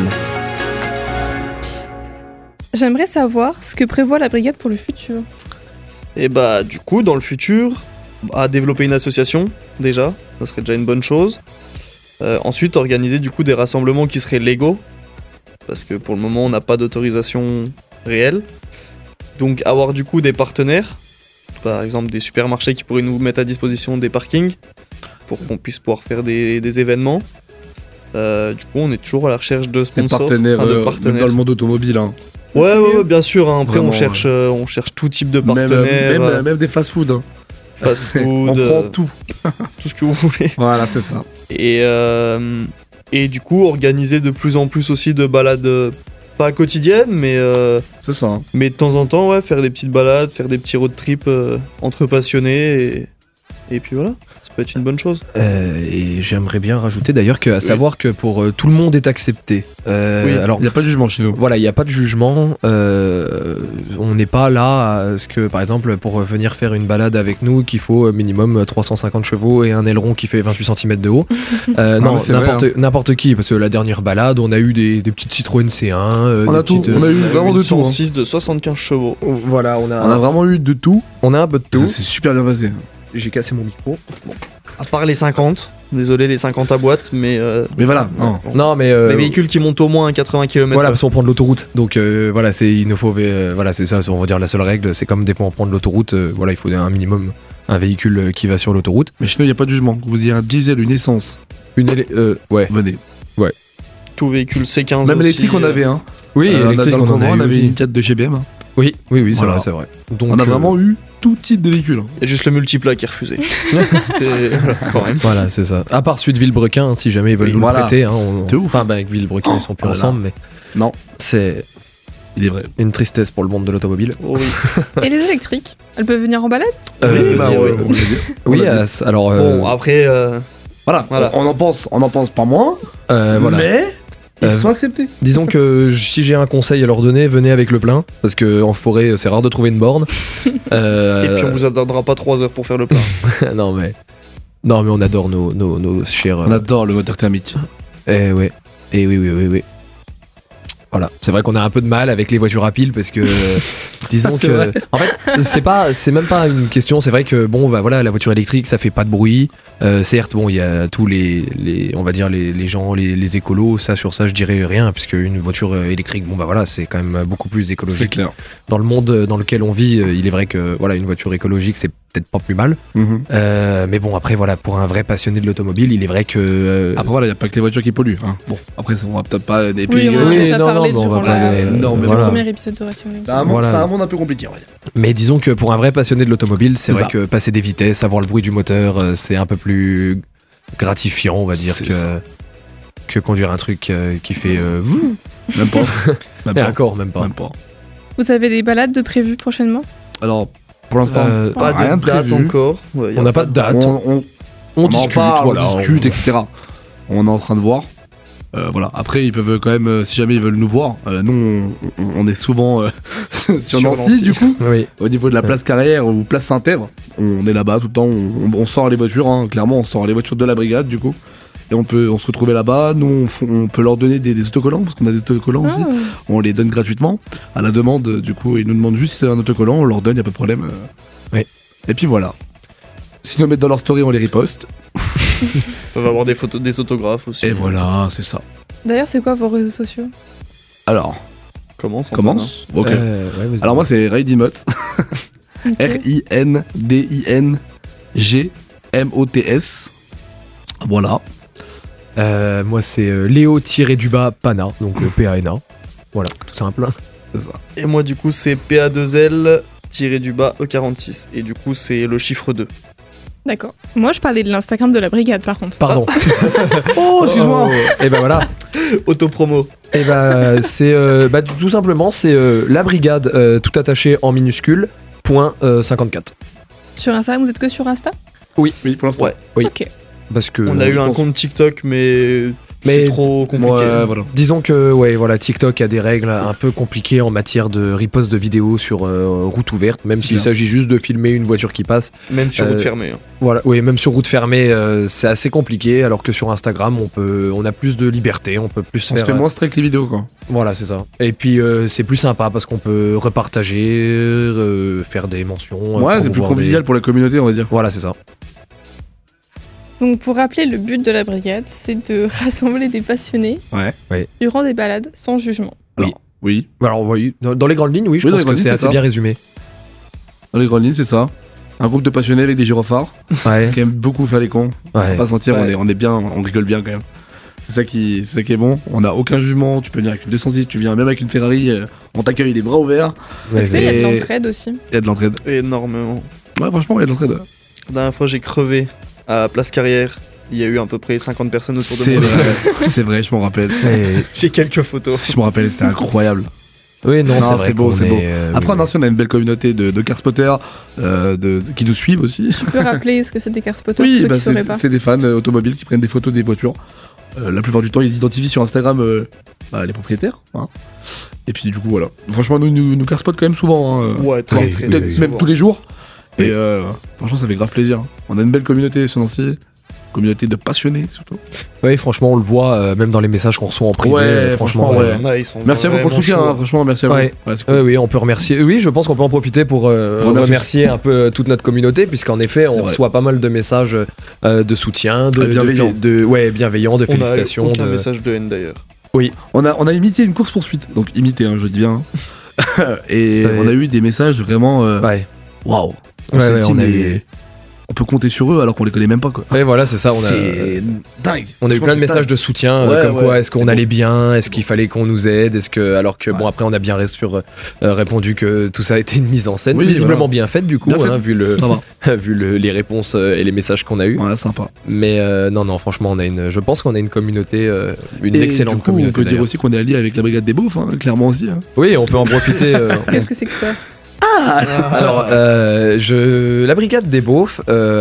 J'aimerais savoir ce que prévoit la brigade pour le futur. Et bah du coup dans le futur, à développer une association déjà, ça serait déjà une bonne chose. Ensuite organiser du coup des rassemblements qui seraient légaux, parce que pour le moment on n'a pas d'autorisation réelle. Donc avoir du coup des partenaires, par exemple des supermarchés qui pourraient nous mettre à disposition des parkings pour qu'on puisse pouvoir faire des événements. Du coup on est toujours à la recherche de sponsors, partenaires, enfin, de même partenaires. dans le monde automobile. Hein. Ouais, bien sûr. Hein. Après, Vraiment, on cherche tout type de partenaires. Même des fast-food. Hein. Fast-food. On prend tout. Tout ce que vous voulez. Voilà, c'est ça. Et du coup, organiser de plus en plus aussi de balades, pas quotidiennes, mais. C'est ça. Hein. Mais de temps en temps, ouais, faire des petites balades, faire des petits road trips entre passionnés. Et puis voilà. Ça peut être une bonne chose. Et j'aimerais bien rajouter d'ailleurs à savoir que pour tout le monde est accepté. Alors il n'y a pas de jugement chez nous. Voilà, il n'y a pas de jugement. On n'est pas là à ce que, par exemple, pour venir faire une balade avec nous, qu'il faut minimum 350 chevaux et un aileron qui fait 28 cm de haut. Non, n'importe qui, parce que la dernière balade, on a eu des petites Citroën C1. On a tout. On a eu vraiment de tout. 106 de 75 chevaux. Voilà, on a vraiment eu de tout. On a un peu de tout. C'est super bien passé. J'ai cassé mon micro. Bon. À part les 50, désolé les 50 à boîte, mais voilà. Non, mais les véhicules qui montent au moins à 80 km. Voilà, parce qu'on prend de l'autoroute. Donc voilà, il nous faut voilà, c'est ça, on va dire la seule règle, c'est comme des fois on prend de l'autoroute, voilà, il faut un minimum un véhicule qui va sur l'autoroute. Mais chez nous, il n'y a pas de jugement. Vous ayez un diesel, une essence. Ouais. Venez. Ouais. Tout véhicule C15 même aussi, électrique, on avait un. Oui, électrique, on avait une 4 de GBM. Oui, voilà. c'est vrai. Donc, on a vraiment eu tout type de véhicule. Il y a juste le multiplat qui est refusé. Quand même. Voilà, c'est ça. À part celui de Villebrequin, hein, si jamais ils veulent nous le prêter. Hein, enfin, avec Villebrequin, ils sont plus ensemble, mais. Non. C'est. Il est vrai. Une tristesse pour le monde de l'automobile. Oh, oui. Et les électriques, elles peuvent venir en balade? Oui, alors. Bon, après. Voilà. On en pense pas moins. Voilà. Mais. Ils sont acceptés. Disons que si j'ai un conseil à leur donner, venez avec le plein, parce que en forêt c'est rare de trouver une borne. Et puis on vous attendra pas 3 heures pour faire le plein. non mais on adore nos chers. On adore le moteur thermique. Oui. Voilà, c'est vrai qu'on a un peu de mal avec les voitures à pile parce que disons que vrai. en fait c'est même pas une question, c'est vrai que bon bah voilà, la voiture électrique ça fait pas de bruit. Certes bon il y a tous les on va dire les gens les écolos, sur ça je dirais rien puisque une voiture électrique bon bah voilà, c'est quand même beaucoup plus écologique. C'est clair. Dans le monde dans lequel on vit, il est vrai que voilà, une voiture écologique c'est peut-être pas plus mal. Mais bon après voilà, pour un vrai passionné de l'automobile, il est vrai que après voilà, il y a pas que les voitures qui polluent hein. Bon, après on va peut-être pas des Oui, on a déjà parlé on va durant pas le voilà. premier épisode de Racing. C'est un monde un peu compliqué, on va dire. Mais disons que pour un vrai passionné de l'automobile, c'est vrai ça. que passer des vitesses, avoir le bruit du moteur, c'est un peu plus gratifiant, on va dire, que conduire un truc qui fait. Même pas. Même pas. Même pas. Vous avez des balades de prévues prochainement? Alors, pour l'instant, pas rien de date prévu. encore. On n'a pas de date. On discute, on discute, etc. On est en train de voir. Voilà. Après, ils peuvent quand même, si jamais ils veulent nous voir, nous on est souvent sur Nancy, du coup, oui. Au niveau de la place Carrière ou place Saint-Èvre. On est là-bas tout le temps, on sort les voitures, hein, clairement, on sort les voitures de la brigade, du coup. Et on se retrouvait là-bas, nous on peut leur donner des autocollants, parce qu'on a des autocollants aussi. On les donne gratuitement, à la demande, du coup, ils nous demandent juste si c'est un autocollant, on leur donne, y a pas de problème. Oui. Et puis voilà. S'ils nous mettent dans leur story, on les riposte. On va avoir des photos, des autographes aussi. Et voilà, c'est ça. D'ailleurs, c'est quoi vos réseaux sociaux? Alors, commence. Ok. Alors moi c'est Raidimots. Okay. RINDINGMOTS. Voilà. Moi c'est Léo-du-bas Pana, donc PANA. Voilà, tout simple. C'est ça. Et moi du coup c'est PA2L-du-bas E46. Et du coup c'est le chiffre 2. D'accord. Moi, je parlais de l'Instagram de la brigade, par contre. Pardon. Oh, excuse-moi. Et ben voilà. Autopromo. Et ben c'est tout simplement c'est la brigade tout attaché en minuscule .54. Sur Instagram, vous êtes que sur Insta? Oui, pour l'instant. Ouais. Oui. Ok. Parce que on a eu un compte TikTok, mais Mais c'est trop compliqué. Ouais, voilà. disons que ouais, voilà, TikTok a des règles un peu compliquées en matière de riposte de vidéos sur route ouverte, même s'il Bien. s'agit juste de filmer une voiture qui passe. Même sur route fermée. Hein. Voilà, oui, même sur route fermée, c'est assez compliqué, alors que sur Instagram, on a plus de liberté, on peut plus On se fait moins strict les vidéos, quoi. Voilà, c'est ça. Et puis c'est plus sympa parce qu'on peut repartager, faire des mentions. Ouais, c'est plus promouvoir convivial pour la communauté, on va dire. Voilà, c'est ça. Donc pour rappeler, le but de la brigade, c'est de rassembler des passionnés Ouais. durant des balades sans jugement. Oui. Alors, oui, dans les grandes lignes, oui, je Oui, dans pense les grandes que c'est lignes, assez c'est bien résumé. Dans les grandes lignes, c'est ça. Un groupe de passionnés avec des gyrophares Ouais. qui aiment beaucoup faire les cons. On va Ouais. pas se mentir, Ouais. on est bien, on rigole bien quand même. C'est ça qui est bon. On n'a aucun jugement. Tu peux venir avec une 206, tu viens même avec une Ferrari. On t'accueille les bras ouverts. Est-ce qu'il y a de Et- l'entraide aussi? Il y a de l'entraide. Énormément. Ouais, franchement, il y a de l'entraide. La dernière fois, j'ai crevé à Place Carrière. Il y a eu à peu près 50 personnes autour de C'est moi. vrai. C'est vrai, je m'en rappelle. J'ai quelques photos. Je me rappelle, c'était incroyable. Oui, non, c'est vrai. c'est beau, qu'on c'est est, beau. Après, oui, en Ancien, on a une belle communauté de car spotters qui nous suivent aussi. Tu peux rappeler ce que c'est des car spotters pour Oui, ceux bah, qui sauraient pas? c'est des fans automobiles qui prennent des photos des voitures. La plupart du temps, ils identifient sur Instagram les propriétaires. Hein. Et puis, du coup, voilà. Franchement, nous car spot quand même souvent. Hein. Ouais, très, très, Peut-être très même souvent. tous les jours. Oui. Et franchement, ça fait grave plaisir. On a une belle communauté sur Nancy. Communauté de passionnés, surtout. Oui, franchement, on le voit même dans les messages qu'on reçoit en privé. Ouais, Franchement, franchement, Il y en a, ils sont Merci à vous pour le vraiment soutien, chauds. hein. Franchement, merci à vous. Ouais. Ouais, c'est cool. Oui, on peut remercier. Oui, je pense qu'on peut en profiter pour remercier un peu toute notre communauté, puisqu'en effet, C'est on vrai. reçoit pas mal de messages de soutien, Bienveillants. bienveillants, de On a félicitations. aucun de... message de haine d'ailleurs. On a imité une course-poursuite. Donc, imité, hein, je dis bien. Et Ouais. on a eu des messages vraiment. Ouais. Waouh! Ouais, s'est ouais, dit, on a mais eu- on peut compter sur eux alors qu'on les connaît même pas, quoi. Ouais, voilà, c'est ça. On a, C'est dingue. on a eu Franchement, plein de c'est messages dingue. de soutien, Ouais, comme ouais, quoi est-ce qu'on c'est allait bon. bien, est-ce qu'il fallait qu'on nous aide, est-ce que alors que bon après on a bien répondu que tout ça a été une mise en scène, Oui, visiblement voilà. bien faite du coup, Bien faite. hein, vu Ça va. les réponses et les messages qu'on a eu. Ouais, sympa. Mais non, franchement, je pense qu'on a une communauté, une Et excellente du coup, communauté. on peut dire d'ailleurs. aussi qu'on est allié avec la brigade des beaufs, hein, clairement aussi. Hein. Oui, on peut en profiter. Qu'est-ce que c'est que ça? Alors, la brigade des beaufs,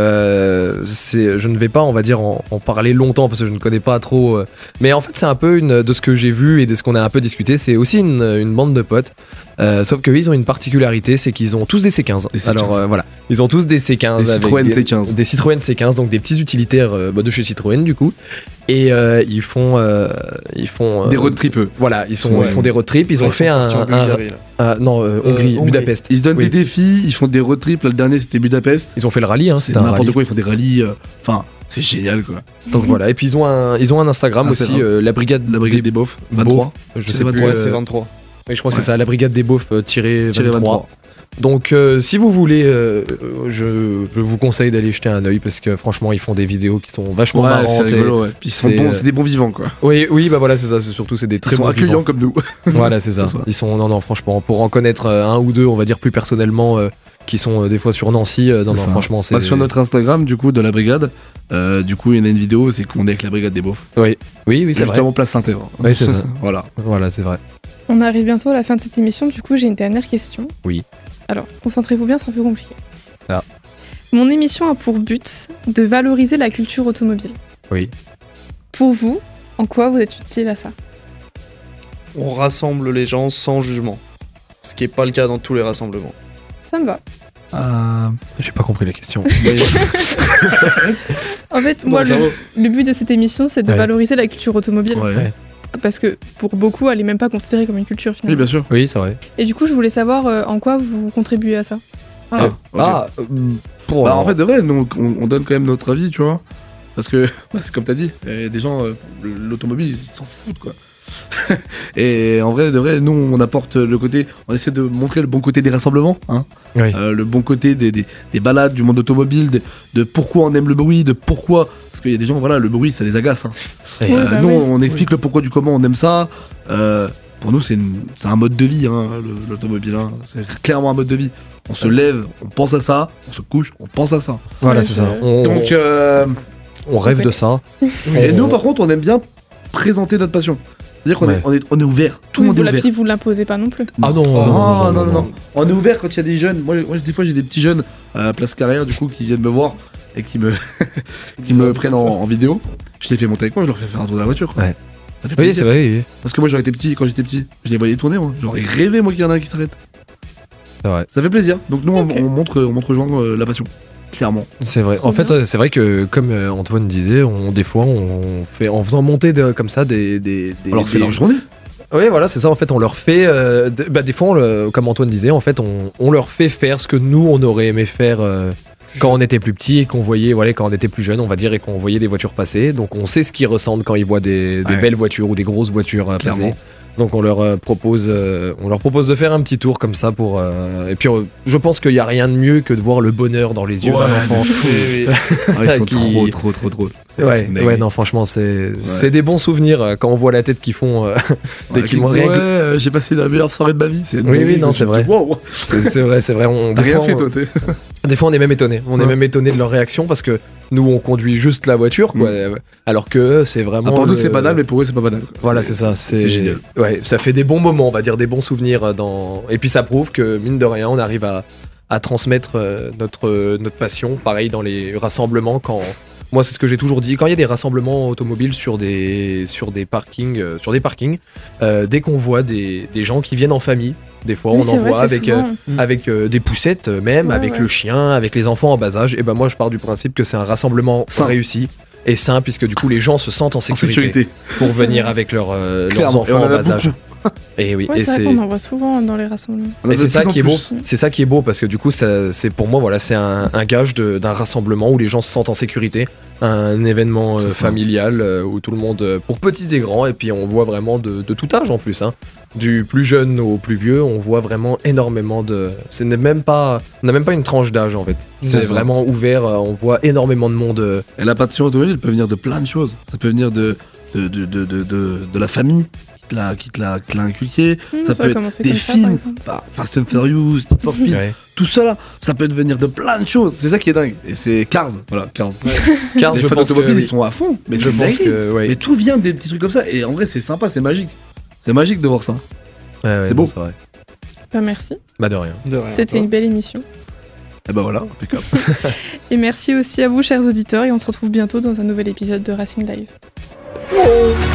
je ne vais pas, on va dire, en parler longtemps parce que je ne connais pas trop. Mais en fait, c'est un peu de ce que j'ai vu et de ce qu'on a un peu discuté. C'est aussi une bande de potes. Sauf qu'eux, ils ont une particularité, c'est qu'ils ont tous des C15. Des C15. Alors voilà, ils ont tous des C15. Des avec Citroën C15. Des Citroën C15, donc des petits utilitaires de chez Citroën du coup. Et ils font Des road trips, eux. Voilà, ils Ouais. font des road trips. Ils ont fait partis en Bulgarie, là. Hongrie, Hongrie. Budapest. Ils se donnent Oui. des défis, ils font des road trips. Là, le dernier, c'était Budapest. Ils ont fait le rallye, hein, C'est c'était un n'importe rallye. quoi, ils font des rallyes. Enfin, c'est génial, quoi. Donc voilà, et puis ils ont un Instagram aussi, Instagram. la brigade des beaufs, 23. je C'est sais plus, 23, Ouais, c'est 23. mais je crois que c'est Ouais. ça, la brigade des beaufs tiré Tiré 23. Donc si vous voulez, je vous conseille d'aller jeter un œil parce que franchement ils font des vidéos qui sont vachement Ouais, marrantes. c'est rigolo, ouais. Puis ils sont c'est, bons, c'est des bons vivants, quoi. Oui, bah voilà, c'est ça, c'est des très Ils sont bons accueillants vivants. comme nous. Voilà, c'est ça. C'est ça. Ils sont non franchement pour en connaître un ou deux, on va dire plus personnellement qui sont des fois sur Nancy, non C'est ça. franchement c'est Bah, sur notre Instagram, du coup, de la brigade, du coup, il y en a une vidéo, c'est qu'on est avec la brigade des beaufs. oui, c'est vrai. Justement, place Saint-Èvre. Oui, c'est ça. Voilà. C'est vrai. On arrive bientôt à la fin de cette émission, du coup j'ai une dernière question. Oui. Alors, concentrez-vous bien, c'est un peu compliqué. Ah. Mon émission a pour but de valoriser la culture automobile. Oui. Pour vous, en quoi vous êtes utile à ça? On rassemble les gens sans jugement. Ce qui n'est pas le cas dans tous les rassemblements. Ça me va. J'ai pas compris la question. En fait, Bon, moi, ça va. le but de cette émission, c'est de Ouais. valoriser la culture automobile. Ouais. Parce que pour beaucoup, elle est même pas considérée comme une culture Oui, finalement. bien sûr. Oui, c'est vrai. Et du coup, je voulais savoir en quoi vous contribuez à ça. Ok. Pour Bah, en fait, de vrai, nous, on donne quand même notre avis, tu vois. Parce que, bah, c'est comme t'as dit, des gens, l'automobile, ils s'en foutent, quoi. Et en vrai, de vrai, nous, on apporte le côté, on essaie de montrer le bon côté des rassemblements, hein. Oui. Le bon côté des balades, du monde automobile, de pourquoi on aime le bruit, de pourquoi. Parce qu'il y a des gens, voilà, le bruit, ça les agace. Hein. Et, Ouais, bah nous, oui. on explique le pourquoi du comment on aime ça. Pour nous, c'est un mode de vie, hein, l'automobile. Hein. C'est clairement un mode de vie. On se lève, on pense à ça. On se couche, on pense à ça. voilà, Ouais, c'est je- ça. Donc, On rêve de ça. et nous, par contre, on aime bien présenter notre passion. C'est-à-dire qu'on Ouais. on est ouvert. Tout Oui, le monde vous est ouvert. vous l'imposez pas non plus. Ah non, Non. On est ouvert quand il y a des jeunes. Moi, des fois, j'ai des petits jeunes à Place Carrière, du coup, qui viennent me voir. et qui me prennent en vidéo, je les fais monter avec moi, je leur fais faire un tour de la voiture. Quoi. Ouais. Ça fait Oui, plaisir. c'est vrai. Oui. Parce que moi, quand j'étais petit, je les voyais tourner, moi. J'aurais rêvé, moi, qu'il y en a un qui s'arrête. C'est vrai. Ça fait plaisir. Donc nous, Ok. on montre aux gens la passion. Clairement. C'est vrai. Trop En fait, bien. c'est vrai que comme Antoine disait, des fois, on fait en faisant monter comme ça des On leur fait leur journée. Oui, voilà, c'est ça. En fait, on leur fait. Des fois, comme Antoine disait, en fait, on leur fait faire ce que nous, on aurait aimé faire quand on était plus petit et qu'on voyait, voilà, quand on était plus jeune, on va dire, et qu'on voyait des voitures passer. Donc, on sait ce qu'ils ressentent quand ils voient des Ouais. belles voitures ou des grosses voitures Clairement. passer. Donc, on leur propose de faire un petit tour comme ça pour. Et puis, je pense qu'il n'y a rien de mieux que de voir le bonheur dans les yeux d'un enfant. Ils sont Qui- trop drôles. C'est Ouais, une dinguerie. ouais, non, franchement, c'est des bons souvenirs quand on voit la tête qu'ils font dès Ouais, qu'ils qui vont disent, régler. j'ai passé la meilleure soirée de ma vie. C'est une Oui, dinguerie, oui, non, quoi. c'est Je me vrai. dis, wow. C'est vrai. T'as Des rien fois, fait, toi, t'es. des fois, on est même étonné. On est Ouais. même étonné de leur réaction parce que nous, on conduit juste la voiture, quoi. Alors que eux, c'est vraiment. Ah, pour nous, le- c'est banal, mais pour eux, c'est pas banal. quoi. Voilà, c'est ça. c'est génial. Ouais, ça fait des bons moments, on va dire, des bons souvenirs Et puis, ça prouve que, mine de rien, on arrive à transmettre notre passion. Pareil dans les rassemblements Moi, c'est ce que j'ai toujours dit. Quand il y a des rassemblements automobiles sur des parkings, dès qu'on voit des gens qui viennent en famille, des fois Oui, on c'est en vrai, voit c'est avec souvent. des poussettes même, Ouais, avec ouais. le chien, avec les enfants en bas âge. Et ben moi, je pars du principe que c'est un rassemblement Sain. réussi et sain, puisque du coup les gens se sentent en En sécurité, sécurité. pour C'est venir vrai. avec leurs Clairement. Et on enfants en en a bas âge. beaucoup. Et oui, Ouais, et c'est vrai qu'on en voit souvent dans les rassemblements. On en a et de c'est ça plus en qui est beau. plus. C'est ça qui est beau parce que du coup, c'est pour moi, voilà, c'est un gage d'un rassemblement où les gens se sentent en sécurité, un événement C'est ça. familial où tout le monde, pour petits et grands, et puis on voit vraiment de tout âge en plus, hein. Du plus jeune au plus vieux, on voit vraiment énormément de. On n'a même pas une tranche d'âge en fait. C'est C'est ça. vraiment ouvert. On voit énormément de monde. Et la passion automobile, elle peut venir de plein de choses. Ça peut venir de la famille qui te l'a inculqué. Ça Ça a peut être commencé des comme ça, par films, exemple. Fast and Furious, Need for Speed, Ouais. tout ça là. Ça peut venir de plein de choses. C'est ça qui est dingue. Et c'est Cars. Voilà, Cars. Car Les je fans pense que automobiles, oui. ils sont à fond. Mais je c'est une pense dinguerie. que ouais. Mais tout vient des petits trucs comme ça. Et en vrai, c'est sympa, c'est magique. C'est magique de voir ça. Ouais, ouais, c'est non, beau. c'est vrai. Bah, merci. Bah de rien. C'était une belle émission. Et ben voilà, impeccable. Et merci aussi à vous, chers auditeurs, et on se retrouve bientôt dans un nouvel épisode de Racing Live. Oh.